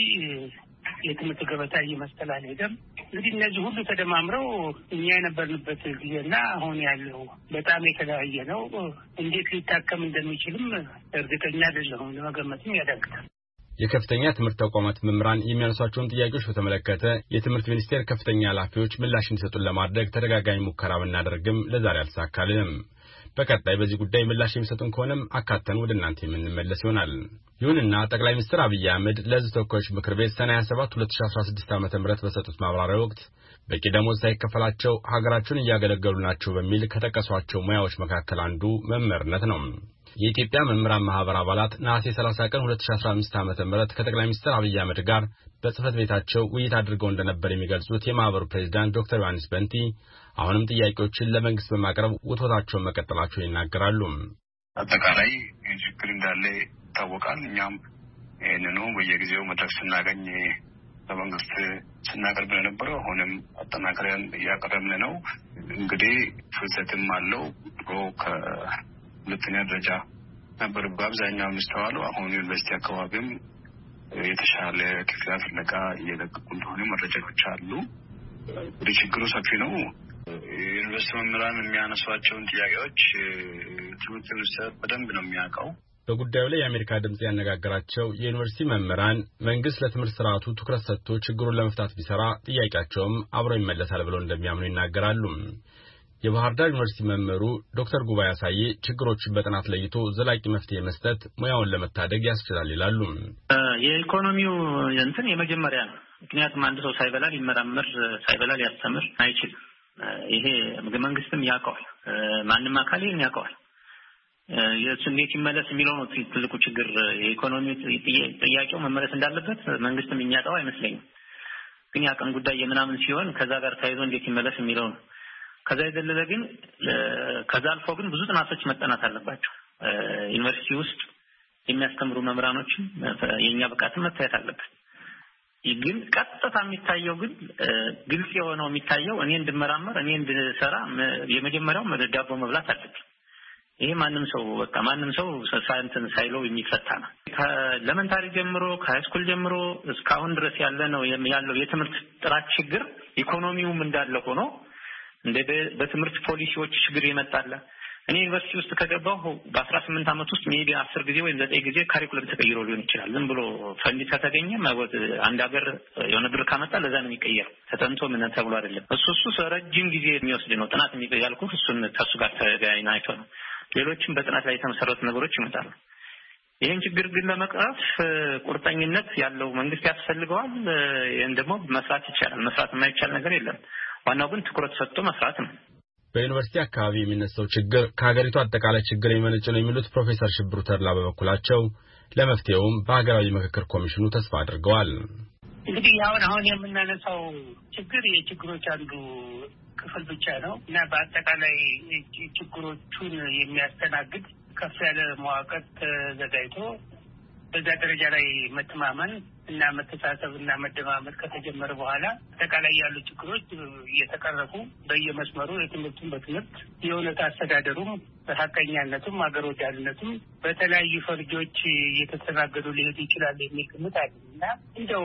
Speaker 12: የትምህርት ገበታ እየመሰለ አልሄደም። እንግዲህ እነዚህ ሁሉ ተደማምረው እኛ የነበርንበት ጊዜና አሁን ያለው በጣም የተለያየ ነው። እንዴት ሊታከም እንደሚችልም እርግጠኛ አይደለሁም፣ ለመገመትም ያዳግታል።
Speaker 1: የከፍተኛ ትምህርት ተቋማት መምህራን የሚያነሷቸውን ጥያቄዎች በተመለከተ የትምህርት ሚኒስቴር ከፍተኛ ኃላፊዎች ምላሽ እንዲሰጡን ለማድረግ ተደጋጋሚ ሙከራ ብናደርግም ለዛሬ አልተሳካልንም። በቀጣይ በዚህ ጉዳይ ምላሽ የሚሰጡን ከሆነም አካተን ወደ እናንተ የምንመለስ ይሆናል። ይሁንና ጠቅላይ ሚኒስትር አብይ አህመድ ለሕዝብ ተወካዮች ምክር ቤት ሰኔ 27 2016 ዓ.ም በሰጡት ማብራሪያ ወቅት በቂ ደሞዝ ሳይከፈላቸው ሀገራቸውን እያገለገሉ ናቸው በሚል ከጠቀሷቸው ሙያዎች መካከል አንዱ መምህርነት ነው። የኢትዮጵያ መምህራን ማህበር አባላት ነሐሴ 30 ቀን 2015 ዓ.ም ከጠቅላይ ሚኒስትር አብይ አህመድ ጋር በጽህፈት ቤታቸው ውይይት አድርገው እንደነበር የሚገልጹት የማህበሩ ፕሬዝዳንት ዶክተር ዮሐንስ በንቲ አሁንም ጥያቄዎችን ለመንግስት በማቅረብ ውትወታቸውን መቀጠላቸውን ይናገራሉ።
Speaker 11: አጠቃላይ ችግር እንዳለ ይታወቃል። እኛም ይህንኑ በየጊዜው መድረክ ስናገኝ ለመንግስት ስናቀርብ የነበረው አሁንም አጠናክረን እያቀረብን ነው። እንግዲህ ፍልሰትም አለው። ድሮ ከሁለተኛ ደረጃ ነበር በአብዛኛው የሚስተዋለው። አሁን ዩኒቨርሲቲ አካባቢም የተሻለ ክፍያ ፍለጋ እየለቀቁ እንደሆነ መረጃዎች አሉ። እንግዲህ ችግሩ ሰፊ ነው። ዩኒቨርሲቲ መምህራን የሚያነሷቸውን ጥያቄዎች ትምህርት ሚኒስቴር በደንብ ነው የሚያውቀው።
Speaker 1: በጉዳዩ ላይ የአሜሪካ ድምጽ ያነጋገራቸው የዩኒቨርሲቲ መምህራን መንግስት ለትምህርት ስርዓቱ ትኩረት ሰጥቶ ችግሩን ለመፍታት ቢሰራ ጥያቄያቸውም አብሮ ይመለሳል ብለው እንደሚያምኑ ይናገራሉ። የባህር ዳር ዩኒቨርሲቲ መምህሩ ዶክተር ጉባኤ አሳዬ ችግሮችን በጥናት ለይቶ ዘላቂ መፍትሄ መስጠት ሙያውን ለመታደግ ያስችላል ይላሉ።
Speaker 10: የኢኮኖሚው እንትን የመጀመሪያ ነው። ምክንያቱም አንድ ሰው ሳይበላ ሊመራመር ሳይበላ ሊያስተምር አይችልም። ይሄ መንግስትም ያውቀዋል፣ ማንም አካል ይሄን ያውቀዋል። እንዴት ይመለስ የሚለው ነው ትልቁ ችግር። የኢኮኖሚ ጥያቄው መመለስ እንዳለበት መንግስትም የሚያውቀው አይመስለኝም። ግን ያቀን ጉዳይ የምናምን ሲሆን ከዛ ጋር ታይዞ እንዴት ይመለስ የሚለው ነው። ከዛ ይደለለ ግን ከዛ አልፎ ግን ብዙ ጥናቶች መጠናት አለባቸው። ዩኒቨርሲቲ ውስጥ የሚያስተምሩ መምህራኖች የኛ ብቃት መታየት አለበት። ግን ቀጥታ የሚታየው ግን ግልጽ የሆነው የሚታየው እኔ እንድመራመር እኔ እንድሰራ የመጀመሪያው ዳቦ መብላት አለብኝ። ይሄ ማንም ሰው ሳይንስን ሳይለው የሚፈታ ነው። ከኤሌመንታሪ ጀምሮ ከሃይስኩል ጀምሮ እስካሁን ድረስ ያለው የትምህርት ጥራት ችግር ኢኮኖሚውም እንዳለ ሆኖ እንደ በትምህርት ፖሊሲዎች ችግር ይመጣል። እኔ ዩኒቨርሲቲ ውስጥ ከገባሁ በ18 አመት ውስጥ ሜቢ 10 ጊዜ ወይ 9 ጊዜ ካሪኩለም ተቀይሮ ሊሆን ይችላል። ዝም ብሎ ፈንድ ከተገኘ ማለት አንድ ሀገር የሆነ ብር ካመጣ ለዛ ነው የሚቀየረው። ተጠንቶ ምን ተብሎ አይደለም። እሱ ረጅም ጊዜ የሚወስድ ነው ጥናት የሚያልኩ እሱን ከሱ ጋር ተገናኝቶ ነው። ሌሎችም በጥናት ላይ የተመሰረቱ ነገሮች ይመጣሉ። ይሄን ችግር ግን ለመቅረፍ ቁርጠኝነት ያለው መንግስት ያስፈልገዋል። ይሄን ደግሞ መስራት ይቻላል። መስራት የማይቻል ነገር የለም። ዋናው ግን ትኩረት ሰጥቶ መስራት ነው።
Speaker 1: በዩኒቨርሲቲ አካባቢ የሚነሳው ችግር ከሀገሪቱ አጠቃላይ ችግር የሚመነጭ ነው የሚሉት ፕሮፌሰር ሽብሩ ተድላ በበኩላቸው ለመፍትሄውም በሀገራዊ ምክክር ኮሚሽኑ ተስፋ አድርገዋል።
Speaker 12: እንግዲህ አሁን የምናነሳው ችግር የችግሮች አንዱ ክፍል ብቻ ነው እና በአጠቃላይ ችግሮቹን የሚያስተናግድ ከፍ ያለ መዋቅር ተዘጋጅቶ በዛ ደረጃ ላይ መተማመን እና መተሳሰብ እና መደማመጥ ከተጀመረ በኋላ አጠቃላይ ያሉ ችግሮች እየተቀረፉ በየመስመሩ የትምህርቱን በትምህርት የእውነት አስተዳደሩም በሐቀኛነቱም አገር ወዳድነቱም በተለያዩ ፈርጆች እየተስተናገዱ ሊሄዱ ይችላል የሚል ግምት አለ እና እንደው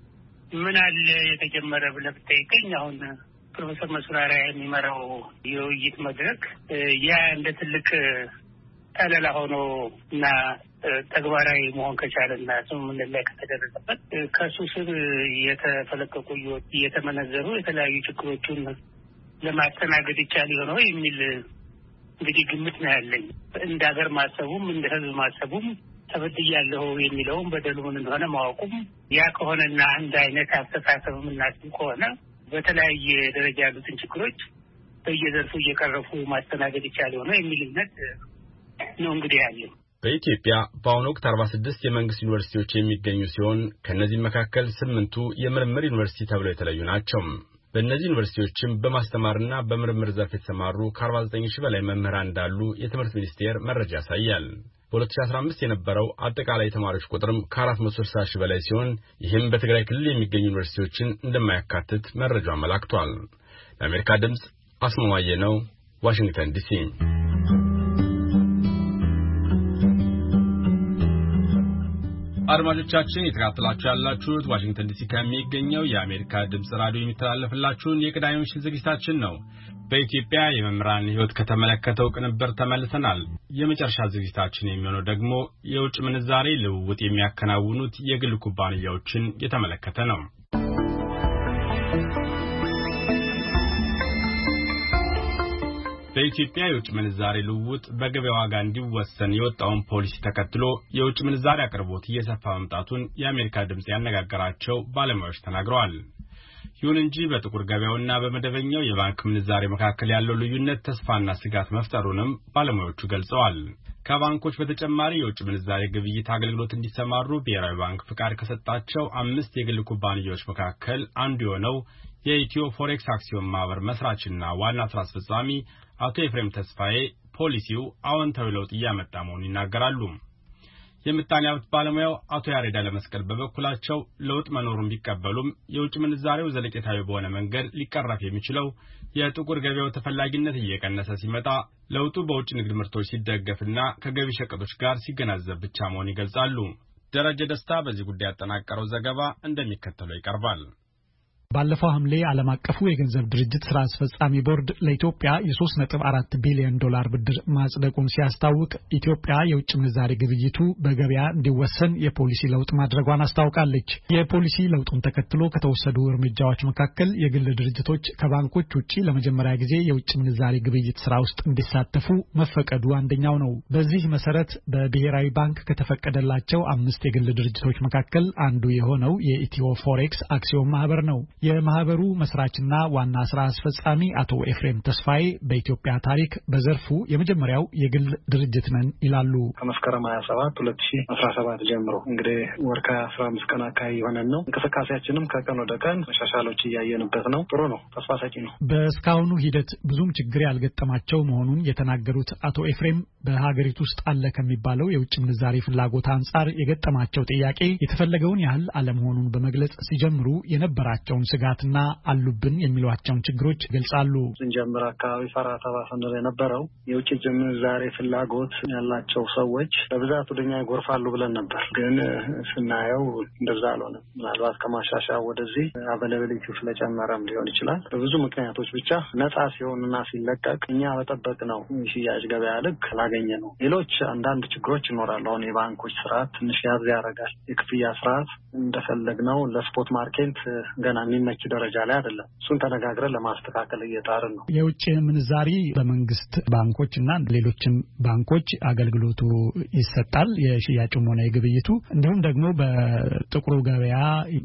Speaker 12: ምን አለ የተጀመረ ብለህ ብትጠይቀኝ አሁን ፕሮፌሰር መስራሪያ የሚመራው የውይይት መድረክ ያ እንደ ትልቅ ጠለላ ሆኖ እና ተግባራዊ መሆን ከቻለና ስምምነት ላይ ከተደረሰበት ከሱ ስር የተፈለቀቁ እየተመነዘሩ የተለያዩ ችግሮችን ለማስተናገድ ይቻል ይሆናል የሚል እንግዲህ ግምት ነው ያለኝ። እንደ ሀገር ማሰቡም እንደ ሕዝብ ማሰቡም ተበድያለሁ የሚለውም በደሉ ምን እንደሆነ ማወቁም ያ ከሆነና አንድ አይነት አስተሳሰብ የምናስብ ከሆነ በተለያየ ደረጃ ያሉትን ችግሮች በየዘርፉ እየቀረፉ ማስተናገድ ይቻል ይሆናል የሚል እምነት ነው እንግዲህ ያለው።
Speaker 1: በኢትዮጵያ በአሁኑ ወቅት 46 የመንግስት ዩኒቨርሲቲዎች የሚገኙ ሲሆን ከነዚህ መካከል 8ቱ የምርምር ዩኒቨርሲቲ ተብለው የተለዩ ናቸው። በእነዚህ ዩኒቨርሲቲዎችም በማስተማርና በምርምር ዘርፍ የተሰማሩ ከ49,000 በላይ መምህራን እንዳሉ የትምህርት ሚኒስቴር መረጃ ያሳያል። በ2015 የነበረው አጠቃላይ ተማሪዎች ቁጥርም ከ460,000 በላይ ሲሆን ይህም በትግራይ ክልል የሚገኙ ዩኒቨርሲቲዎችን እንደማያካትት መረጃው አመላክቷል። ለአሜሪካ ድምጽ አስማማየ ነው፣ ዋሽንግተን ዲሲ። አድማጮቻችን የተከታተላችሁ ያላችሁት ዋሽንግተን ዲሲ ከሚገኘው የአሜሪካ ድምጽ ራዲዮ የሚተላለፍላችሁን የቅዳሜ ምሽት ዝግጅታችን ነው። በኢትዮጵያ የመምህራን ሕይወት ከተመለከተው ቅንብር ተመልሰናል። የመጨረሻ ዝግጅታችን የሚሆነው ደግሞ የውጭ ምንዛሬ ልውውጥ የሚያከናውኑት የግል ኩባንያዎችን የተመለከተ ነው። በኢትዮጵያ የውጭ ምንዛሬ ልውውጥ በገበያ ዋጋ እንዲወሰን የወጣውን ፖሊሲ ተከትሎ የውጭ ምንዛሬ አቅርቦት እየሰፋ መምጣቱን የአሜሪካ ድምጽ ያነጋገራቸው ባለሙያዎች ተናግረዋል። ይሁን እንጂ በጥቁር ገበያውና በመደበኛው የባንክ ምንዛሬ መካከል ያለው ልዩነት ተስፋና ስጋት መፍጠሩንም ባለሙያዎቹ ገልጸዋል። ከባንኮች በተጨማሪ የውጭ ምንዛሬ ግብይት አገልግሎት እንዲሰማሩ ብሔራዊ ባንክ ፍቃድ ከሰጣቸው 5 የግል ኩባንያዎች መካከል አንዱ የሆነው የኢትዮ ፎሬክስ አክሲዮን ማህበር መስራችና ዋና ስራ አስፈጻሚ አቶ ኤፍሬም ተስፋዬ ፖሊሲው አዎንታዊ ለውጥ እያመጣ መሆኑን ይናገራሉ። የምጣኔ ሀብት ባለሙያው አቶ ያሬዳ ለመስቀል በበኩላቸው ለውጥ መኖሩን ቢቀበሉም የውጭ ምንዛሬው ዘለቄታዊ በሆነ መንገድ ሊቀረፍ የሚችለው የጥቁር ገበያው ተፈላጊነት እየቀነሰ ሲመጣ ለውጡ በውጭ ንግድ ምርቶች ሲደገፍና ከገቢ ሸቀጦች ጋር ሲገናዘብ ብቻ መሆኑን ይገልጻሉ። ደረጀ ደስታ በዚህ ጉዳይ ያጠናቀረው ዘገባ እንደሚከተለው ይቀርባል።
Speaker 13: ባለፈው ሐምሌ ዓለም አቀፉ የገንዘብ ድርጅት ስራ አስፈጻሚ ቦርድ ለኢትዮጵያ የ3.4 ቢሊዮን ዶላር ብድር ማጽደቁን ሲያስታውቅ ኢትዮጵያ የውጭ ምንዛሬ ግብይቱ በገበያ እንዲወሰን የፖሊሲ ለውጥ ማድረጓን አስታውቃለች። የፖሊሲ ለውጡን ተከትሎ ከተወሰዱ እርምጃዎች መካከል የግል ድርጅቶች ከባንኮች ውጪ ለመጀመሪያ ጊዜ የውጭ ምንዛሬ ግብይት ስራ ውስጥ እንዲሳተፉ መፈቀዱ አንደኛው ነው። በዚህ መሰረት በብሔራዊ ባንክ ከተፈቀደላቸው 5 የግል ድርጅቶች መካከል አንዱ የሆነው የኢትዮ ፎሬክስ አክሲዮን ማህበር ነው። የማህበሩ መስራችና ዋና ስራ አስፈጻሚ አቶ ኤፍሬም ተስፋዬ በኢትዮጵያ ታሪክ በዘርፉ የመጀመሪያው የግል ድርጅት ነን ይላሉ።
Speaker 14: ከመስከረም 27 2017 ጀምሮ እንግዲህ ወር ከ15 ቀን አካባቢ ሆነን ነው። እንቅስቃሴያችንም ከቀን ወደ ቀን መሻሻሎች እያየንበት ነው። ጥሩ ነው፣ ተስፋ ሰጪ ነው።
Speaker 13: በእስካሁኑ ሂደት ብዙም ችግር ያልገጠማቸው መሆኑን የተናገሩት አቶ ኤፍሬም በሀገሪቱ ውስጥ አለ ከሚባለው የውጭ ምንዛሪ ፍላጎት አንጻር የገጠማቸው ጥያቄ የተፈለገውን ያህል አለመሆኑን በመግለጽ ሲጀምሩ የነበራቸውን ስጋትና አሉብን የሚሏቸውን ችግሮች ይገልጻሉ።
Speaker 14: ስንጀምር አካባቢ ፈራ ተባ ስንል የነበረው የውጭ ምንዛሪ ፍላጎት ያላቸው ሰዎች በብዛት ወደኛ ይጎርፋሉ ብለን ነበር። ግን ስናየው እንደዛ አልሆነም። ምናልባት ከማሻሻያ ወደዚህ አቬሌቢሊቲው ስለጨመረም ሊሆን ይችላል። በብዙ ምክንያቶች ብቻ ነፃ ሲሆንና ሲለቀቅ እኛ በጠበቅነው ሽያጭ ገበያ ልክ ላገኘ ነው። ሌሎች አንዳንድ ችግሮች ይኖራሉ። አሁን የባንኮች ስርዓት ትንሽ ያዝ ያደርጋል። የክፍያ ስርዓት እንደፈለግነው ለስፖት ማርኬት ገና የሚመች ደረጃ ላይ አይደለም። እሱን ተነጋግረን ለማስተካከል እየጣርን ነው።
Speaker 13: የውጭ ምንዛሪ በመንግስት ባንኮች እና ሌሎችም ባንኮች አገልግሎቱ ይሰጣል፣ የሽያጩም ሆነ የግብይቱ። እንዲሁም ደግሞ በጥቁሩ ገበያ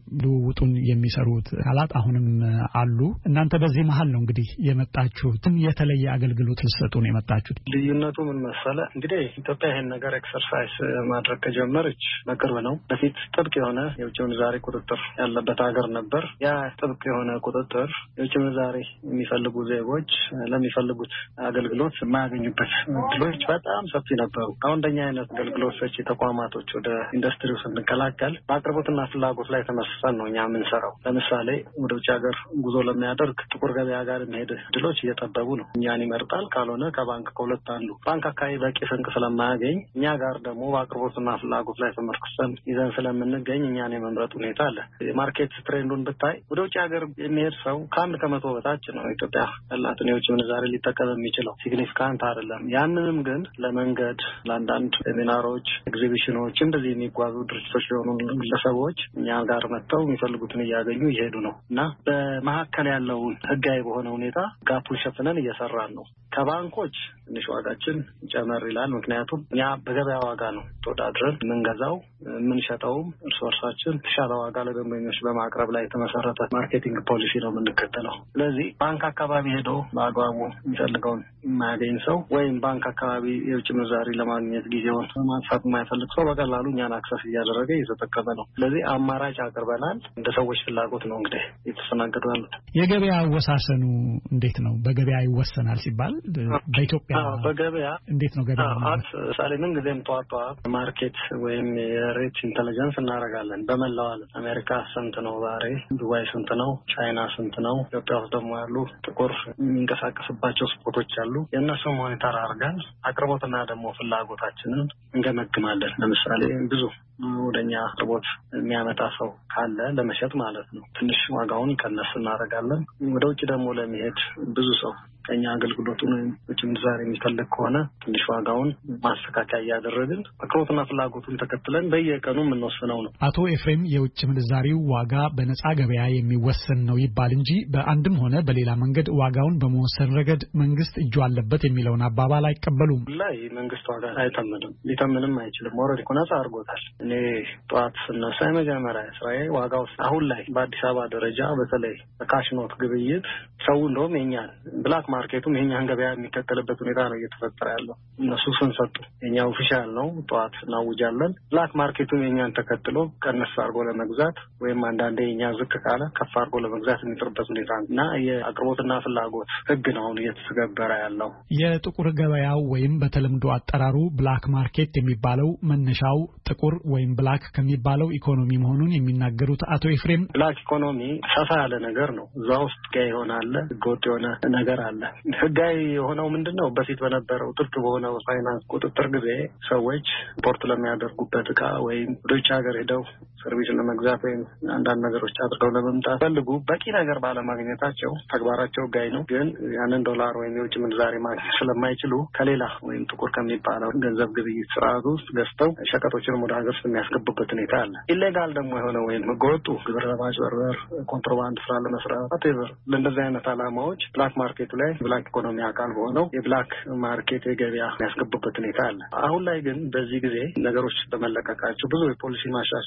Speaker 13: ልውውጡን የሚሰሩት አካላት አሁንም አሉ። እናንተ በዚህ መሀል ነው እንግዲህ የመጣችሁት። የተለየ አገልግሎት ልትሰጡ ነው የመጣችሁት።
Speaker 14: ልዩነቱ ምን መሰለ? እንግዲህ ኢትዮጵያ ይሄን ነገር ኤክሰርሳይዝ ማድረግ ከጀመረች በቅርብ ነው። በፊት ጥብቅ የሆነ የውጭ ምንዛሪ ቁጥጥር ያለበት ሀገር ነበር። ያ ጥብቅ የሆነ ቁጥጥር የውጭ ምንዛሪ የሚፈልጉ ዜጎች ለሚፈልጉት አገልግሎት የማያገኙበት እድሎች በጣም ሰፊ ነበሩ። አሁን እንደኛ አይነት አገልግሎት ሰጪ ተቋማቶች ወደ ኢንዱስትሪው ስንቀላቀል በአቅርቦትና ፍላጎት ላይ ተመስርተን ነው እኛ የምንሰራው። ለምሳሌ ወደ ውጭ ሀገር ጉዞ ለሚያደርግ ጥቁር ገበያ ጋር የሚሄድ እድሎች እየጠበቡ ነው። እኛን ይመርጣል። ካልሆነ ከባንክ ከሁለት አንዱ። ባንክ አካባቢ በቂ ስንቅ ስለማያገኝ እኛ ጋር ደግሞ በአቅርቦትና ፍላጎት ላይ ተመርኩሰን ይዘን ስለምንገኝ እኛን የመምረጥ ሁኔታ አለ። የማርኬት ትሬንዱን ብታይ ወደ ውጭ ሀገር የሚሄድ ሰው ከ1 ከመቶ በታች ነው ኢትዮጵያ ያላትን የውጭ ምንዛሪ ሊጠቀም የሚችለው። ሲግኒፊካንት አይደለም። ያንንም ግን ለመንገድ፣ ለአንዳንድ ሴሚናሮች፣ ኤግዚቢሽኖች እንደዚህ የሚጓዙ ድርጅቶች የሆኑ ግለሰቦች እኛ ጋር መጥተው የሚፈልጉትን እያገኙ እየሄዱ ነው እና በመካከል ያለውን ህጋዊ በሆነ ሁኔታ ጋፑን ሸፍነን እየሰራን ነው። ከባንኮች ትንሽ ዋጋችን ጨመር ይላል። ምክንያቱም እኛ በገበያ ዋጋ ነው ተወዳድረን የምንገዛው የምንሸጠውም እርስ በርሳችን ተሻለ ዋጋ ለደንበኞች በማቅረብ ላይ የተመሰረተ ማርኬቲንግ ፖሊሲ ነው የምንከተለው። ስለዚህ ባንክ አካባቢ ሄዶ በአግባቡ የሚፈልገውን የማያገኝ ሰው ወይም ባንክ አካባቢ የውጭ ምንዛሪ ለማግኘት ጊዜውን ማጥፋት የማይፈልግ ሰው በቀላሉ እኛን አክሰስ እያደረገ እየተጠቀመ ነው። ስለዚህ አማራጭ አቅርበናል። እንደ ሰዎች ፍላጎት ነው እንግዲህ እየተስተናገዱ ያሉት።
Speaker 13: የገበያ አወሳሰኑ እንዴት ነው? በገበያ ይወሰናል ሲባል በኢትዮጵያ
Speaker 14: በገበያ
Speaker 13: እንዴት ነው ገበያ?
Speaker 14: ምሳሌ ምን ጊዜም ጠዋት ማርኬት ወይም የሬት ኢንተለጀንስ እናደርጋለን። በመላው ዓለም አሜሪካ ስንት ነው ዛሬ፣ ዱባይ ስንት ነው፣ ቻይና ስንት ነው፣ ኢትዮጵያ ውስጥ ደግሞ ያሉ ጥቁር የሚንቀሳቀስባቸው ስፖቶች አሉ። የእነሱ ሞኒተር አድርገን አቅርቦትና ደግሞ ፍላጎታችንን እንገመግማለን። ለምሳሌ ብዙ ወደኛ አቅርቦት የሚያመጣ ሰው ካለ ለመሸጥ ማለት ነው ትንሽ ዋጋውን ቀነስ እናደርጋለን። ወደ ውጭ ደግሞ ለመሄድ ብዙ ሰው ከኛ አገልግሎቱን ውጭ ምንዛሪ የሚፈልግ ከሆነ ትንሽ ዋጋውን ማስተካከያ እያደረግን አቅርቦትና ፍላጎቱን ተከትለን በየቀኑ የምንወስነው ነው።
Speaker 13: አቶ ኤፍሬም የውጭ ምንዛሪው ዋጋ በነፃ ገበያ የሚወሰን ነው ይባል እንጂ በአንድም ሆነ በሌላ መንገድ ዋጋውን በመወሰን ረገድ መንግስት እጁ አለበት የሚለውን አባባል አይቀበሉም።
Speaker 14: ላይ መንግስት ዋጋ አይተምንም፣ ሊተምንም አይችልም። ኦልሬዲ ነፃ አድርጎታል። እኔ ጠዋት ስነሳ የመጀመሪያ ስራዬ ዋጋው አሁን ላይ በአዲስ አበባ ደረጃ በተለይ በካሽ ኖት ግብይት ሰው እንደውም የኛን ብላክ ማርኬቱም የኛን ገበያ የሚከተልበት ሁኔታ ነው እየተፈጠረ ያለው። እነሱ ስንሰጡ የኛ ኦፊሻል ነው ጠዋት እናውጃለን። ብላክ ማርኬቱም የኛን ተከትሎ ቀነስ አድርጎ ለመግዛት ወይም አንዳንዴ የኛ ዝቅ ካለ ከፍ አድርጎ ለመግዛት የሚጥርበት ሁኔታ እና የአቅርቦትና ፍላጎት ህግ ነው አሁን እየተተገበረ ያለው።
Speaker 13: የጥቁር ገበያው ወይም በተለምዶ አጠራሩ ብላክ ማርኬት የሚባለው መነሻው ጥቁር ወይም ብላክ ከሚባለው ኢኮኖሚ መሆኑን የሚናገሩት አቶ ኤፍሬም
Speaker 14: ብላክ ኢኮኖሚ ሰፋ ያለ ነገር ነው። እዛ ውስጥ ጋር ይሆናል ህገወጥ የሆነ ነገር አለ። ህጋዊ የሆነው ምንድነው? በፊት በነበረው ጥብቅ በሆነው ፋይናንስ ቁጥጥር ጊዜ ሰዎች ኢምፖርት ለሚያደርጉበት እቃ ወይም ወደ ውጭ ሀገር ሄደው ሰርቪስ ለመግዛት ወይም አንዳንድ ነገሮች አድርገው ለመምጣት ፈልጉ በቂ ነገር ባለማግኘታቸው ተግባራቸው ህጋዊ ነው፣ ግን ያንን ዶላር ወይም የውጭ ምንዛሬ ማግኘት ስለማይችሉ ከሌላ ወይም ጥቁር ከሚባለው ገንዘብ ግብይት ስርዓት ውስጥ ገዝተው ሸቀጦችን ወደ ሀገር ውስጥ የሚያስገቡበት ሁኔታ አለ። ኢሌጋል ደግሞ የሆነ ወይም ህገወጡ ግብር ለማጭበርበር፣ ኮንትሮባንድ ስራ ለመስራት አቴቨር ለእንደዚህ አይነት አላማዎች ብላክ ማርኬቱ ላይ ብላክ ኢኮኖሚ አካል በሆነው የብላክ ማርኬት የገበያ የሚያስገቡበት ሁኔታ አለ። አሁን ላይ ግን በዚህ ጊዜ ነገሮች በመለቀቃቸው ብዙ የፖሊሲ ማሻሻያዎች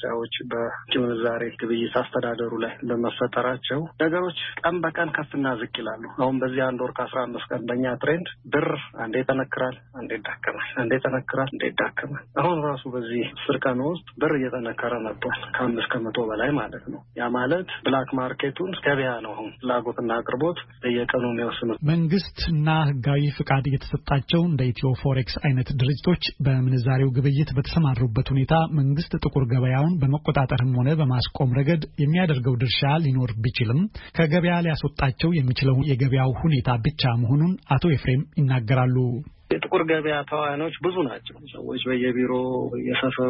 Speaker 14: በውጭ ምንዛሬ ግብይት አስተዳደሩ ላይ በመፈጠራቸው ነገሮች ቀን በቀን ከፍና ዝቅ ይላሉ። አሁን በዚህ አንድ ወር ከ15 ቀን በእኛ ትሬንድ ብር አንዴ ተነክራል፣ አንዴ ይዳከማል፣ አንዴ ተነክራል፣ አንዴ ይዳከማል። አሁን ራሱ በዚህ 10 ቀን ውስጥ ብር እየተነከረ መጥቷል፣ ከ5% በላይ ማለት ነው። ያ ማለት ብላክ ማርኬቱን ገበያ ነው አሁን ፍላጎትና አቅርቦት በየቀኑ የሚወስኑት።
Speaker 13: መንግስትና ህጋዊ ፍቃድ እየተሰጣቸው እንደ ኢትዮ ፎሬክስ አይነት ድርጅቶች በምንዛሬው ግብይት በተሰማሩበት ሁኔታ መንግስት ጥቁር ገበያውን በመቆጣጠርም ሆነ በማስቆም ረገድ የሚያደርገው ድርሻ ሊኖር ቢችልም ከገበያ ሊያስወጣቸው የሚችለው የገበያው ሁኔታ ብቻ መሆኑን አቶ ኤፍሬም ይናገራሉ።
Speaker 14: የጥቁር ገበያ ተዋናዮች ብዙ ናቸው። ሰዎች በየቢሮ በየሰፈሩ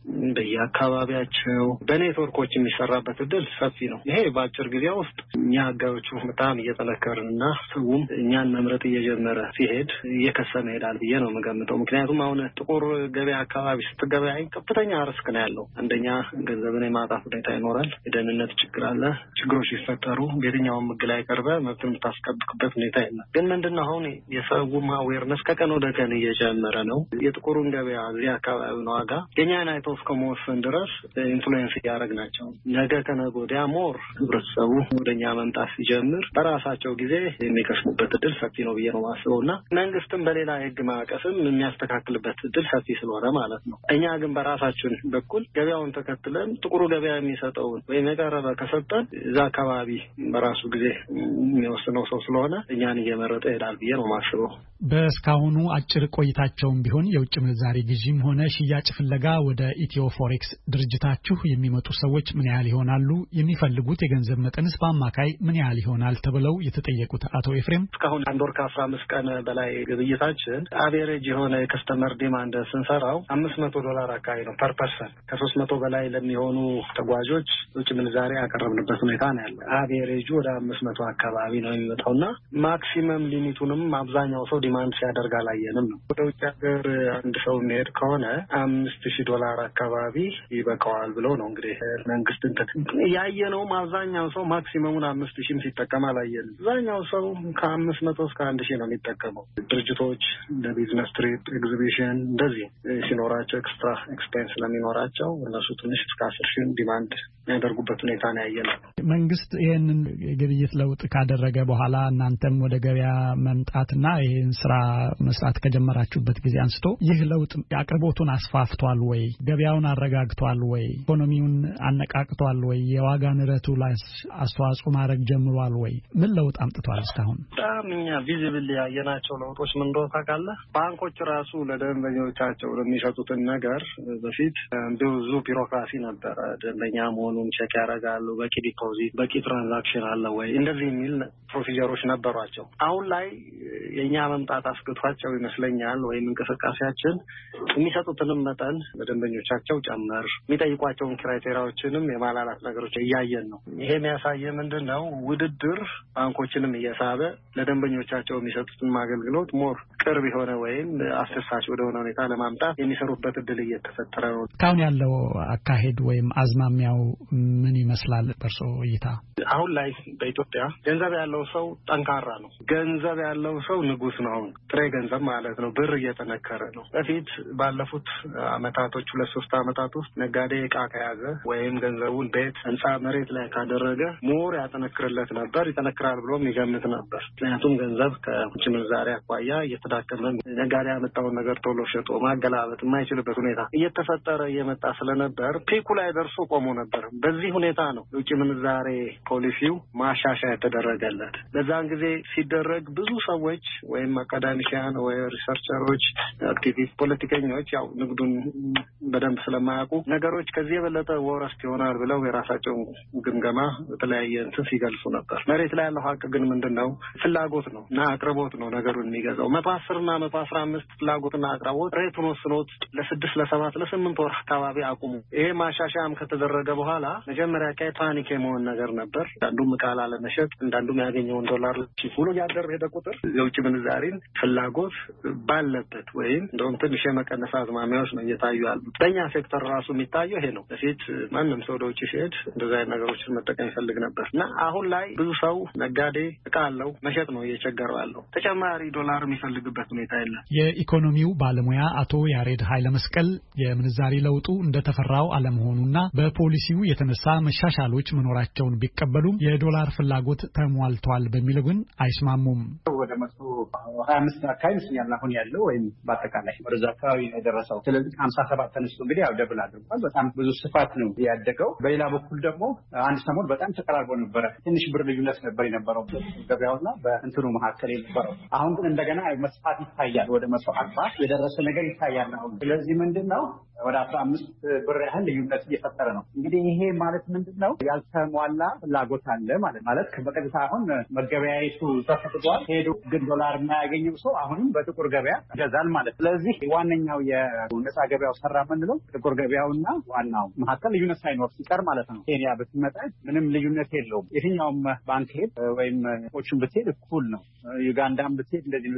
Speaker 14: በየአካባቢያቸው በኔትወርኮች የሚሰራበት እድል ሰፊ ነው። ይሄ በአጭር ጊዜ ውስጥ እኛ ህጋዮቹ በጣም እየጠነከርንና ሰውም እኛን መምረጥ እየጀመረ ሲሄድ እየከሰመ ይሄዳል ብዬ ነው የምገምተው። ምክንያቱም አሁን ጥቁር ገበያ አካባቢ ስትገበያይ ከፍተኛ ሪስክ ነው ያለው። አንደኛ ገንዘብን የማጣት ሁኔታ ይኖራል፣ የደህንነት ችግር አለ። ችግሮች ሲፈጠሩ በየትኛውም ህግ ላይ ቀርበህ መብትን የምታስጠብቅበት ሁኔታ የለም። ግን ምንድነው አሁን የሰውም አዌርነስ ከቀን ወደ ቀን እየጨመረ ነው። የጥቁሩን ገበያ እዚህ አካባቢ ነው ዋጋ የኛን አይተው እስከመወሰን ድረስ ኢንፍሉዌንስ እያደረግናቸው ነገ ከነገ ወዲያ ሞር ህብረተሰቡ ወደኛ መምጣት ሲጀምር በራሳቸው ጊዜ የሚከስሙበት እድል ሰፊ ነው ብዬ ነው ማስበው እና መንግስትም በሌላ የህግ ማዕቀፍም የሚያስተካክልበት እድል ሰፊ ስለሆነ ማለት ነው። እኛ ግን በራሳችን በኩል ገበያውን ተከትለን ጥቁሩ ገበያ የሚሰጠውን ወይም የቀረበ ከሰጠን እዛ አካባቢ በራሱ ጊዜ የሚወስነው ሰው ስለሆነ እኛን እየመረጠ ይሄዳል ብዬ ነው ማስበው።
Speaker 13: በእስካሁኑ አጭር ቆይታቸውም ቢሆን የውጭ ምንዛሬ ግዢም ሆነ ሽያጭ ፍለጋ ወደ ኢትዮ ፎሬክስ ድርጅታችሁ የሚመጡ ሰዎች ምን ያህል ይሆናሉ? የሚፈልጉት የገንዘብ መጠንስ በአማካይ ምን ያህል ይሆናል ተብለው የተጠየቁት አቶ ኤፍሬም
Speaker 14: እስካሁን አንድ ወር ከ15 ቀን በላይ ግብይታችን አቬሬጅ የሆነ የከስተመር ዲማንድ ስንሰራው $500 አካባቢ ነው ፐር ፐርሰን። ከ300 በላይ ለሚሆኑ ተጓዦች ውጭ ምንዛሬ ያቀረብንበት ሁኔታ ነው ያለው። አቬሬጁ ወደ 500 አካባቢ ነው የሚመጣውና ማክሲመም ሊሚቱንም አብዛኛው ሰው ዲማንድ ሲያደርግ አላየንም ነው። ወደ ውጭ ሀገር አንድ ሰው የሚሄድ ከሆነ $5,000 አካባቢ ይበቃዋል ብለው ነው እንግዲህ መንግስት ያየነውም። አብዛኛው ሰው ማክሲመሙን 5,000 ሲጠቀም አላየንም። አብዛኛው ሰው ከ500 እስከ 1,000 ነው የሚጠቀመው። ድርጅቶች እንደ ቢዝነስ ትሪፕ፣ ኤግዚቢሽን እንደዚህ ሲኖራቸው ኤክስትራ ኤክስፔንስ ስለሚኖራቸው እነሱ ትንሽ እስከ 10,000 ዲማንድ የሚያደርጉበት ሁኔታ ነው ያየነው።
Speaker 13: መንግስት ይህንን የግብይት ለውጥ ካደረገ በኋላ እናንተም ወደ ገበያ መምጣትና ይህን ስራ መስራት ከጀመራችሁበት ጊዜ አንስቶ ይህ ለውጥ አቅርቦቱን አስፋፍቷል ወይ? ገበያውን አረጋግቷል ወይ? ኢኮኖሚውን አነቃቅቷል ወይ? የዋጋ ንረቱ ላይ አስተዋጽኦ ማድረግ ጀምሯል ወይ? ምን ለውጥ አምጥቷል እስካሁን?
Speaker 14: በጣም እኛ ቪዚብል ያየናቸው ለውጦች ምን እንደሆነ ታውቃለህ? ባንኮች ራሱ ለደንበኞቻቸው ለሚሰጡትን ነገር በፊት ብዙ ቢሮክራሲ ነበረ። ደንበኛ መሆኑን ቼክ ያደርጋሉ። በቂ ዲፖዚት፣ በቂ ትራንዛክሽን አለ ወይ? እንደዚህ የሚል ፕሮሲጀሮች ነበሯቸው። አሁን ላይ የኛ መምጣት አስገቷቸው ይመስለኛል። ወይም እንቅስቃሴያችን የሚሰጡትንም መጠን ለደንበኞቻቸው ጨመር፣ የሚጠይቋቸውን ክራይቴሪያዎችንም የማላላት ነገሮች እያየን ነው። ይሄ የሚያሳየ ምንድነው? ውድድር ባንኮችንም እየሳበ ለደንበኞቻቸው የሚሰጡትን አገልግሎት ሞር ቅርብ የሆነ ወይም አስደሳች ወደሆነ ሁኔታ ለማምጣት የሚሰሩበት እድል እየተፈጠረ ነው።
Speaker 13: እስካሁን ያለው አካሄድ ወይም አዝማሚያው ምን ይመስላል በእርሶ እይታ?
Speaker 14: አሁን ላይ በኢትዮጵያ ገንዘብ ያለው ሰው ጠንካራ ነው። ገንዘብ ያለው ሰው ንጉስ ነው። አሁን ጥሬ ገንዘብ ማለት ነው። ብር እየጠነከረ ነው። በፊት ባለፉት አመታቶች 2-3 አመታት ውስጥ ነጋዴ ዕቃ ከያዘ ወይም ገንዘቡን ቤት፣ ህንጻ፣ መሬት ላይ ካደረገ ሞር ያጠነክርለት ነበር፣ ይጠነክራል ብሎም ይገምት ነበር። ምክንያቱም ገንዘብ ከውጭ ምንዛሬ አኳያ እየተዳከመ ነጋዴ ያመጣውን ነገር ቶሎ ሸጦ ማገላበጥ የማይችልበት ሁኔታ እየተፈጠረ እየመጣ ስለነበር ፒኩ ላይ ደርሶ ቆሞ ነበር። በዚህ ሁኔታ ነው የውጭ ምንዛሬ ፖሊሲው ማሻሻያ የተደረገለት። በዛን ጊዜ ሲደረግ ብዙ ሰዎች ወይም አካዳሚሽያን ወይ ሪሰርቸሮች፣ አክቲቪስት፣ ፖለቲከኞች ያው ንግዱን በደንብ ስለማያውቁ ነገሮች ከዚህ የበለጠ ወረስት ይሆናል ብለው የራሳቸውን ግምገማ በተለያየ እንትን ሲገልጹ ነበር። መሬት ላይ ያለው ሀቅ ግን ምንድነው? ፍላጎት ነው እና አቅርቦት ነው ነገሩን የሚገዛው። 110 እና 115 ፍላጎትና አቅርቦት ሬቱን ወስኖት ለ6 ለ7 ለ8 ወር አካባቢ አቁሙ። ይሄ ማሻሻያም ከተደረገ በኋላ መጀመሪያ ፓኒክ የመሆን ነገር ነበር። ነበር። አንዱም ዕቃ ላለመሸጥ አንዱም ያገኘውን ዶላር ሲፉሎ ያደረ ሄደ ቁጥር የውጭ ምንዛሪን ፍላጎት ባለበት ወይም እንደውም ትንሽ የመቀነስ አዝማሚያዎች ነው እየታዩ ያሉት። በእኛ ሴክተር ራሱ የሚታየው ይሄ ነው። በፊት ማንም ሰው ወደ ውጭ ሲሄድ እንደዛ አይነት ነገሮችን መጠቀም ይፈልግ ነበር እና አሁን ላይ ብዙ ሰው ነጋዴ ዕቃ አለው መሸጥ ነው እየቸገረው ያለው። ተጨማሪ ዶላር የሚፈልግበት ሁኔታ የለም።
Speaker 13: የኢኮኖሚው ባለሙያ አቶ ያሬድ ኃይለመስቀል የምንዛሪ ለውጡ እንደተፈራው አለመሆኑና በፖሊሲው የተነሳ መሻሻሎች መኖራቸውን ቢቀበሉም የዶላር ፍላጎት ተሟልቷል በሚለው ግን አይስማሙም።
Speaker 15: ወደ 125 አካባቢ ይመስላል አሁን ያለው ወይም በአጠቃላይ ወደዛ አካባቢ ነው የደረሰው። ስለዚህ 57 ተነስቶ እንግዲህ ያው ደብል አድርጓል። በጣም ብዙ ስፋት ነው ያደገው። በሌላ በኩል ደግሞ አንድ ሰሞን በጣም ተቀራርቦ ነበረ። ትንሽ ብር ልዩነት ነበር የነበረው ገበያውና በእንትኑ መካከል የነበረው። አሁን ግን እንደገና መስፋት ይታያል። ወደ 140 የደረሰ ነገር ይታያል አሁን። ስለዚህ ምንድነው ወደ 15 ብር ያህል ልዩነት እየፈጠረ ነው። እንግዲህ ይሄ ማለት ምንድነው ያልተሟላ ፍላጎት አለ ማለት በቀጥታ አሁን መገበያየቱ ተፈቅዷል። ሄዶ ግን ዶላር የማያገኘው ሰው አሁንም በጥቁር ገበያ ይገዛል ማለት። ስለዚህ ዋነኛው የነፃ ገበያው ሰራ የምንለው ጥቁር ገበያውና ዋናው መካከል ልዩነት ሳይኖር ሲቀር ማለት ነው። ኬንያ ብትመጣ ምንም ልዩነት የለውም። የትኛውም ባንክ ሄድ ወይም ኦችን ብትሄድ እኩል ነው። ዩጋንዳም ብትሄድ እንደዚህ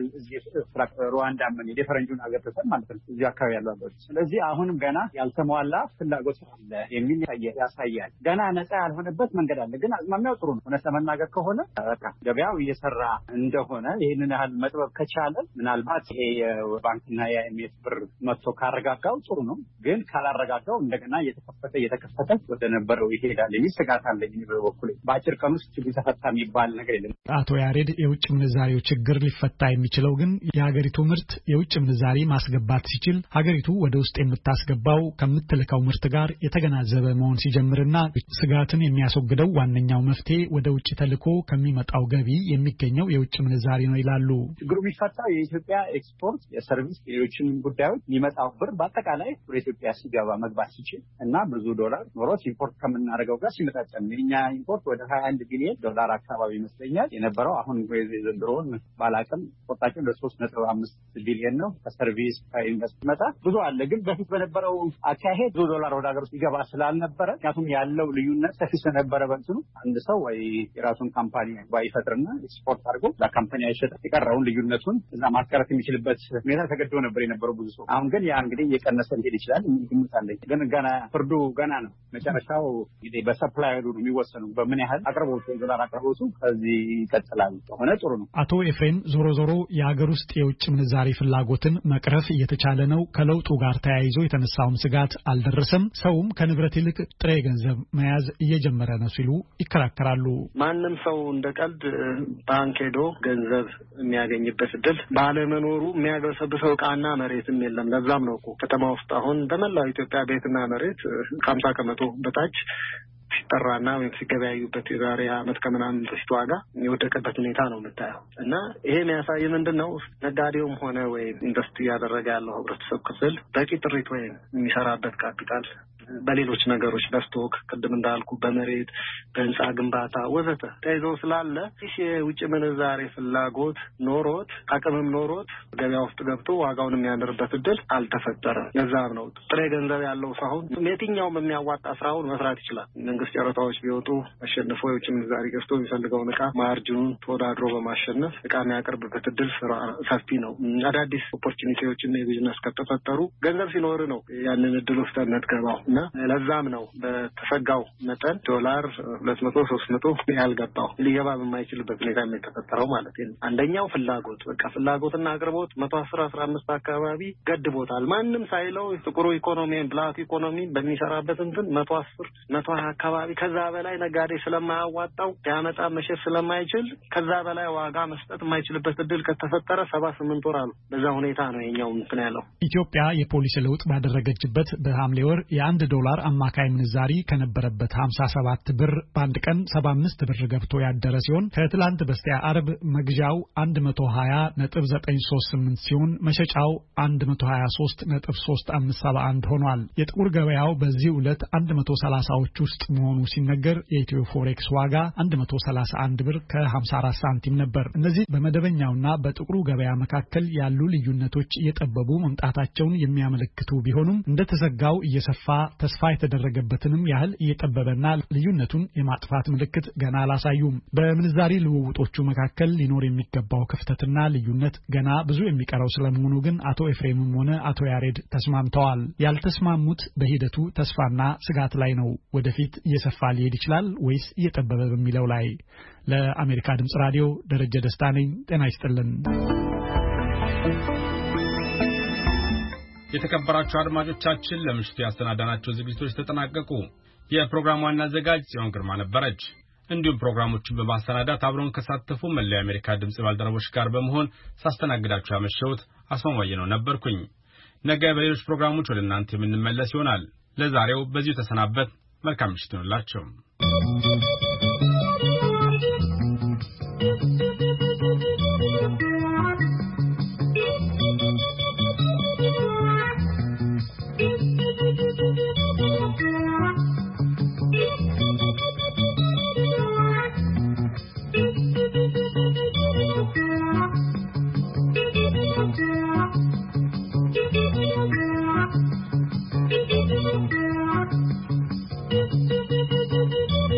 Speaker 15: ሩዋንዳም ምን የፈረንጁን ሀገር ተሰል ማለት ነው እዚህ አካባቢ ያለው አገር። ስለዚህ አሁንም ገና ያልተሟላ ፍላጎት አለ የሚል ያሳያል። ገና ነፃ ያልሆነበት መንገድ አለ። ግን አዝማሚያው ጥሩ ነው። እውነት ለመናገር ከሆነ በቃ ገበያው እየሰራ እንደሆነ ይህንን ያህል መጥበብ ከቻለ ምናልባት ይሄ የባንክና የአይኤምኤፍ ብር መጥቶ ካረጋጋው ጥሩ ነው። ግን ካላረጋጋው እንደገና እየተከፈተ ወደ ነበረው ይሄዳል የሚል ስጋት አለኝ በበኩሌ። በአጭር ቀን ውስጥ ችግር ተፈታ የሚባል ነገር የለም።
Speaker 13: አቶ ያሬድ የውጭ ምንዛሬው ችግር ሊፈታ የሚችለው ግን የሀገሪቱ ምርት የውጭ ምንዛሬ ማስገባት ሲችል ሀገሪቱ ወደ ውስጥ የምታስገባው ከምትልከው ምርት ጋር የተገናዘበ መሆን ሲጀምርና ስጋትን የሚያስወግደው ዋነኛው መፍትሄ ወደ ውጭ ተልኮ ከሚመጣው ገቢ የሚገኘው የውጭ ምንዛሬ ነው ይላሉ።
Speaker 15: ችግሩ የሚፈታው የኢትዮጵያ ኤክስፖርት፣ የሰርቪስ፣ ሌሎችን ጉዳዮች የሚመጣው ብር በአጠቃላይ ወደ ኢትዮጵያ ሲገባ መግባት ሲችል እና ብዙ ዶላር ኖሮት ኢምፖርት ከምናደርገው ጋር ሲመጣጠን የኛ ኢምፖርት ወደ 21 ቢሊዮን ዶላር አካባቢ ይመስለኛል የነበረው። አሁን ዘንድሮውን ባላቅም ቆጣቸው ለ3.5 ቢሊዮን ነው። ከሰርቪስ ከኢንቨስት መጣ ብዙ አለ። ግን በፊት በነበረው አካሄድ ብዙ ዶላር ወደ ሀገር ውስጥ ይገባ ስላልነበረ ምክንያቱም ያለው ልዩነት ሰፊ ስለነበረ በእንትኑ አንድ ሰው ወይ የራሱን ካምፓኒ ባይፈጥርና ኤክስፖርት አድርጎ ለካምፓኒ አይሸጥ የቀረውን ልዩነቱን እዛ ማስቀረት የሚችልበት ሁኔታ ተገዶ ነበር የነበረው ብዙ ሰው። አሁን ግን ያ እንግዲህ እየቀነሰ ሊሄድ ይችላል የሚል ግምት አለኝ። ግን ገና ፍርዱ ገና ነው። መጨረሻው እንግዲህ በሰፕላይ ነው የሚወሰነው። በምን ያህል አቅርቦቱ የዶላር አቅርቦቱ ከዚህ ይቀጥላል ሆነ ጥሩ ነው።
Speaker 13: አቶ ኤፍሬም ዞሮ የሀገር ውስጥ የውጭ ምንዛሬ ፍላጎትን መቅረፍ እየተቻለ ነው። ከለውጡ ጋር ተያይዞ የተነሳውን ስጋት አልደረሰም። ሰውም ከንብረት ይልቅ ጥሬ ገንዘብ መያዝ እየጀመረ ነው ሲሉ ይከራከራሉ።
Speaker 14: ማንም ሰው እንደ ቀልድ ባንክ ሄዶ ገንዘብ የሚያገኝበት እድል ባለመኖሩ የሚያገሰብሰው ዕቃና መሬትም የለም። ለዛም ነው እኮ ከተማ ውስጥ አሁን በመላው ኢትዮጵያ ቤትና መሬት 50 ከመቶ በታች ሲጠራና ወይም ሲገበያዩበት የዛሬ ዓመት ከምናምን በፊት ዋጋ የወደቀበት ሁኔታ ነው የምታየው። እና ይሄ የሚያሳይ ምንድን ነው ነጋዴውም ሆነ ወይም ኢንቨስት እያደረገ ያለው ህብረተሰብ ክፍል በቂ ጥሪት ወይም የሚሰራበት ካፒታል በሌሎች ነገሮች በስቶክ ቅድም እንዳልኩ በመሬት በህንፃ ግንባታ ወዘተ ተይዞ ስላለ ይህ የውጭ ምንዛሬ ፍላጎት ኖሮት አቅምም ኖሮት ገበያ ውስጥ ገብቶ ዋጋውን የሚያንርበት እድል አልተፈጠረም። ለዛም ነው ጥሬ ገንዘብ ያለው ሰው የትኛውም የሚያዋጣ ስራውን መስራት ይችላል። መንግስት ጨረታዎች ቢወጡ አሸንፎ የውጭ ምንዛሬ ገዝቶ የሚፈልገውን ዕቃ ማርጂኑን ተወዳድሮ በማሸነፍ ዕቃ የሚያቀርብበት እድል ሰፊ ነው። አዳዲስ ኦፖርቹኒቲዎችና የቢዝነስ ከተፈጠሩ ገንዘብ ሲኖር ነው ያንን እድል ውስጥ የምትገባው። ለዛም ነው በተሰጋው መጠን ዶላር 200-300 ያልገባው ሊገባ በማይችልበት ሁኔታ የተፈጠረው ማለት ነው። አንደኛው ፍላጎት በቃ ፍላጎትና አቅርቦት 110-15 አካባቢ ገድቦታል። ማንም ሳይለው ጥቁሩ ኢኮኖሚ ብላክ ኢኮኖሚ በሚሰራበት እንትን 110-120 አካባቢ ከዛ በላይ ነጋዴ ስለማያዋጣው ያመጣ መሸጥ ስለማይችል ከዛ በላይ ዋጋ መስጠት የማይችልበት እድል ከተፈጠረ 7-8 ወር አሉ። በዛ ሁኔታ ነው የኛው እንትን ያለው።
Speaker 13: ኢትዮጵያ የፖሊሲ ለውጥ ባደረገችበት በሐምሌ ወር $1 አማካይ ምንዛሪ ከነበረበት 57 ብር በአንድ ቀን 75 ብር ገብቶ ያደረ ሲሆን ከትላንት በስቲያ አርብ መግዣው 120.938 ሲሆን መሸጫው 123.3571 ሆኗል። የጥቁር ገበያው በዚህ ዕለት 130ዎች ውስጥ መሆኑ ሲነገር የኢትዮ ፎሬክስ ዋጋ 131 ብር ከ54 ሳንቲም ነበር። እነዚህ በመደበኛውና በጥቁሩ ገበያ መካከል ያሉ ልዩነቶች እየጠበቡ መምጣታቸውን የሚያመለክቱ ቢሆኑም እንደተሰጋው እየሰፋ ተስፋ የተደረገበትንም ያህል እየጠበበና ልዩነቱን የማጥፋት ምልክት ገና አላሳዩም። በምንዛሪ ልውውጦቹ መካከል ሊኖር የሚገባው ክፍተትና ልዩነት ገና ብዙ የሚቀረው ስለመሆኑ ግን አቶ ኤፍሬምም ሆነ አቶ ያሬድ ተስማምተዋል። ያልተስማሙት በሂደቱ ተስፋና ስጋት ላይ ነው። ወደፊት እየሰፋ ሊሄድ ይችላል ወይስ እየጠበበ በሚለው ላይ። ለአሜሪካ ድምጽ ራዲዮ ደረጀ ደስታ ነኝ። ጤና ይስጥልን።
Speaker 1: የተከበራችሁ አድማጮቻችን ለምሽቱ ያስተናዳናቸው ዝግጅቶች ተጠናቀቁ። የፕሮግራሙ ዋና አዘጋጅ ጽዮን ግርማ ነበረች። እንዲሁም ፕሮግራሞችን በማሰናዳት አብረውን ከሳተፉ መላው የአሜሪካ ድምጽ ባልደረቦች ጋር በመሆን ሳስተናግዳችሁ ያመሸሁት አስማማየ ነው ነበርኩኝ። ነገ በሌሎች ፕሮግራሞች ወደ እናንተ የምንመለስ ይሆናል። ለዛሬው በዚሁ ተሰናበት። መልካም ምሽት ይሁንላችሁ።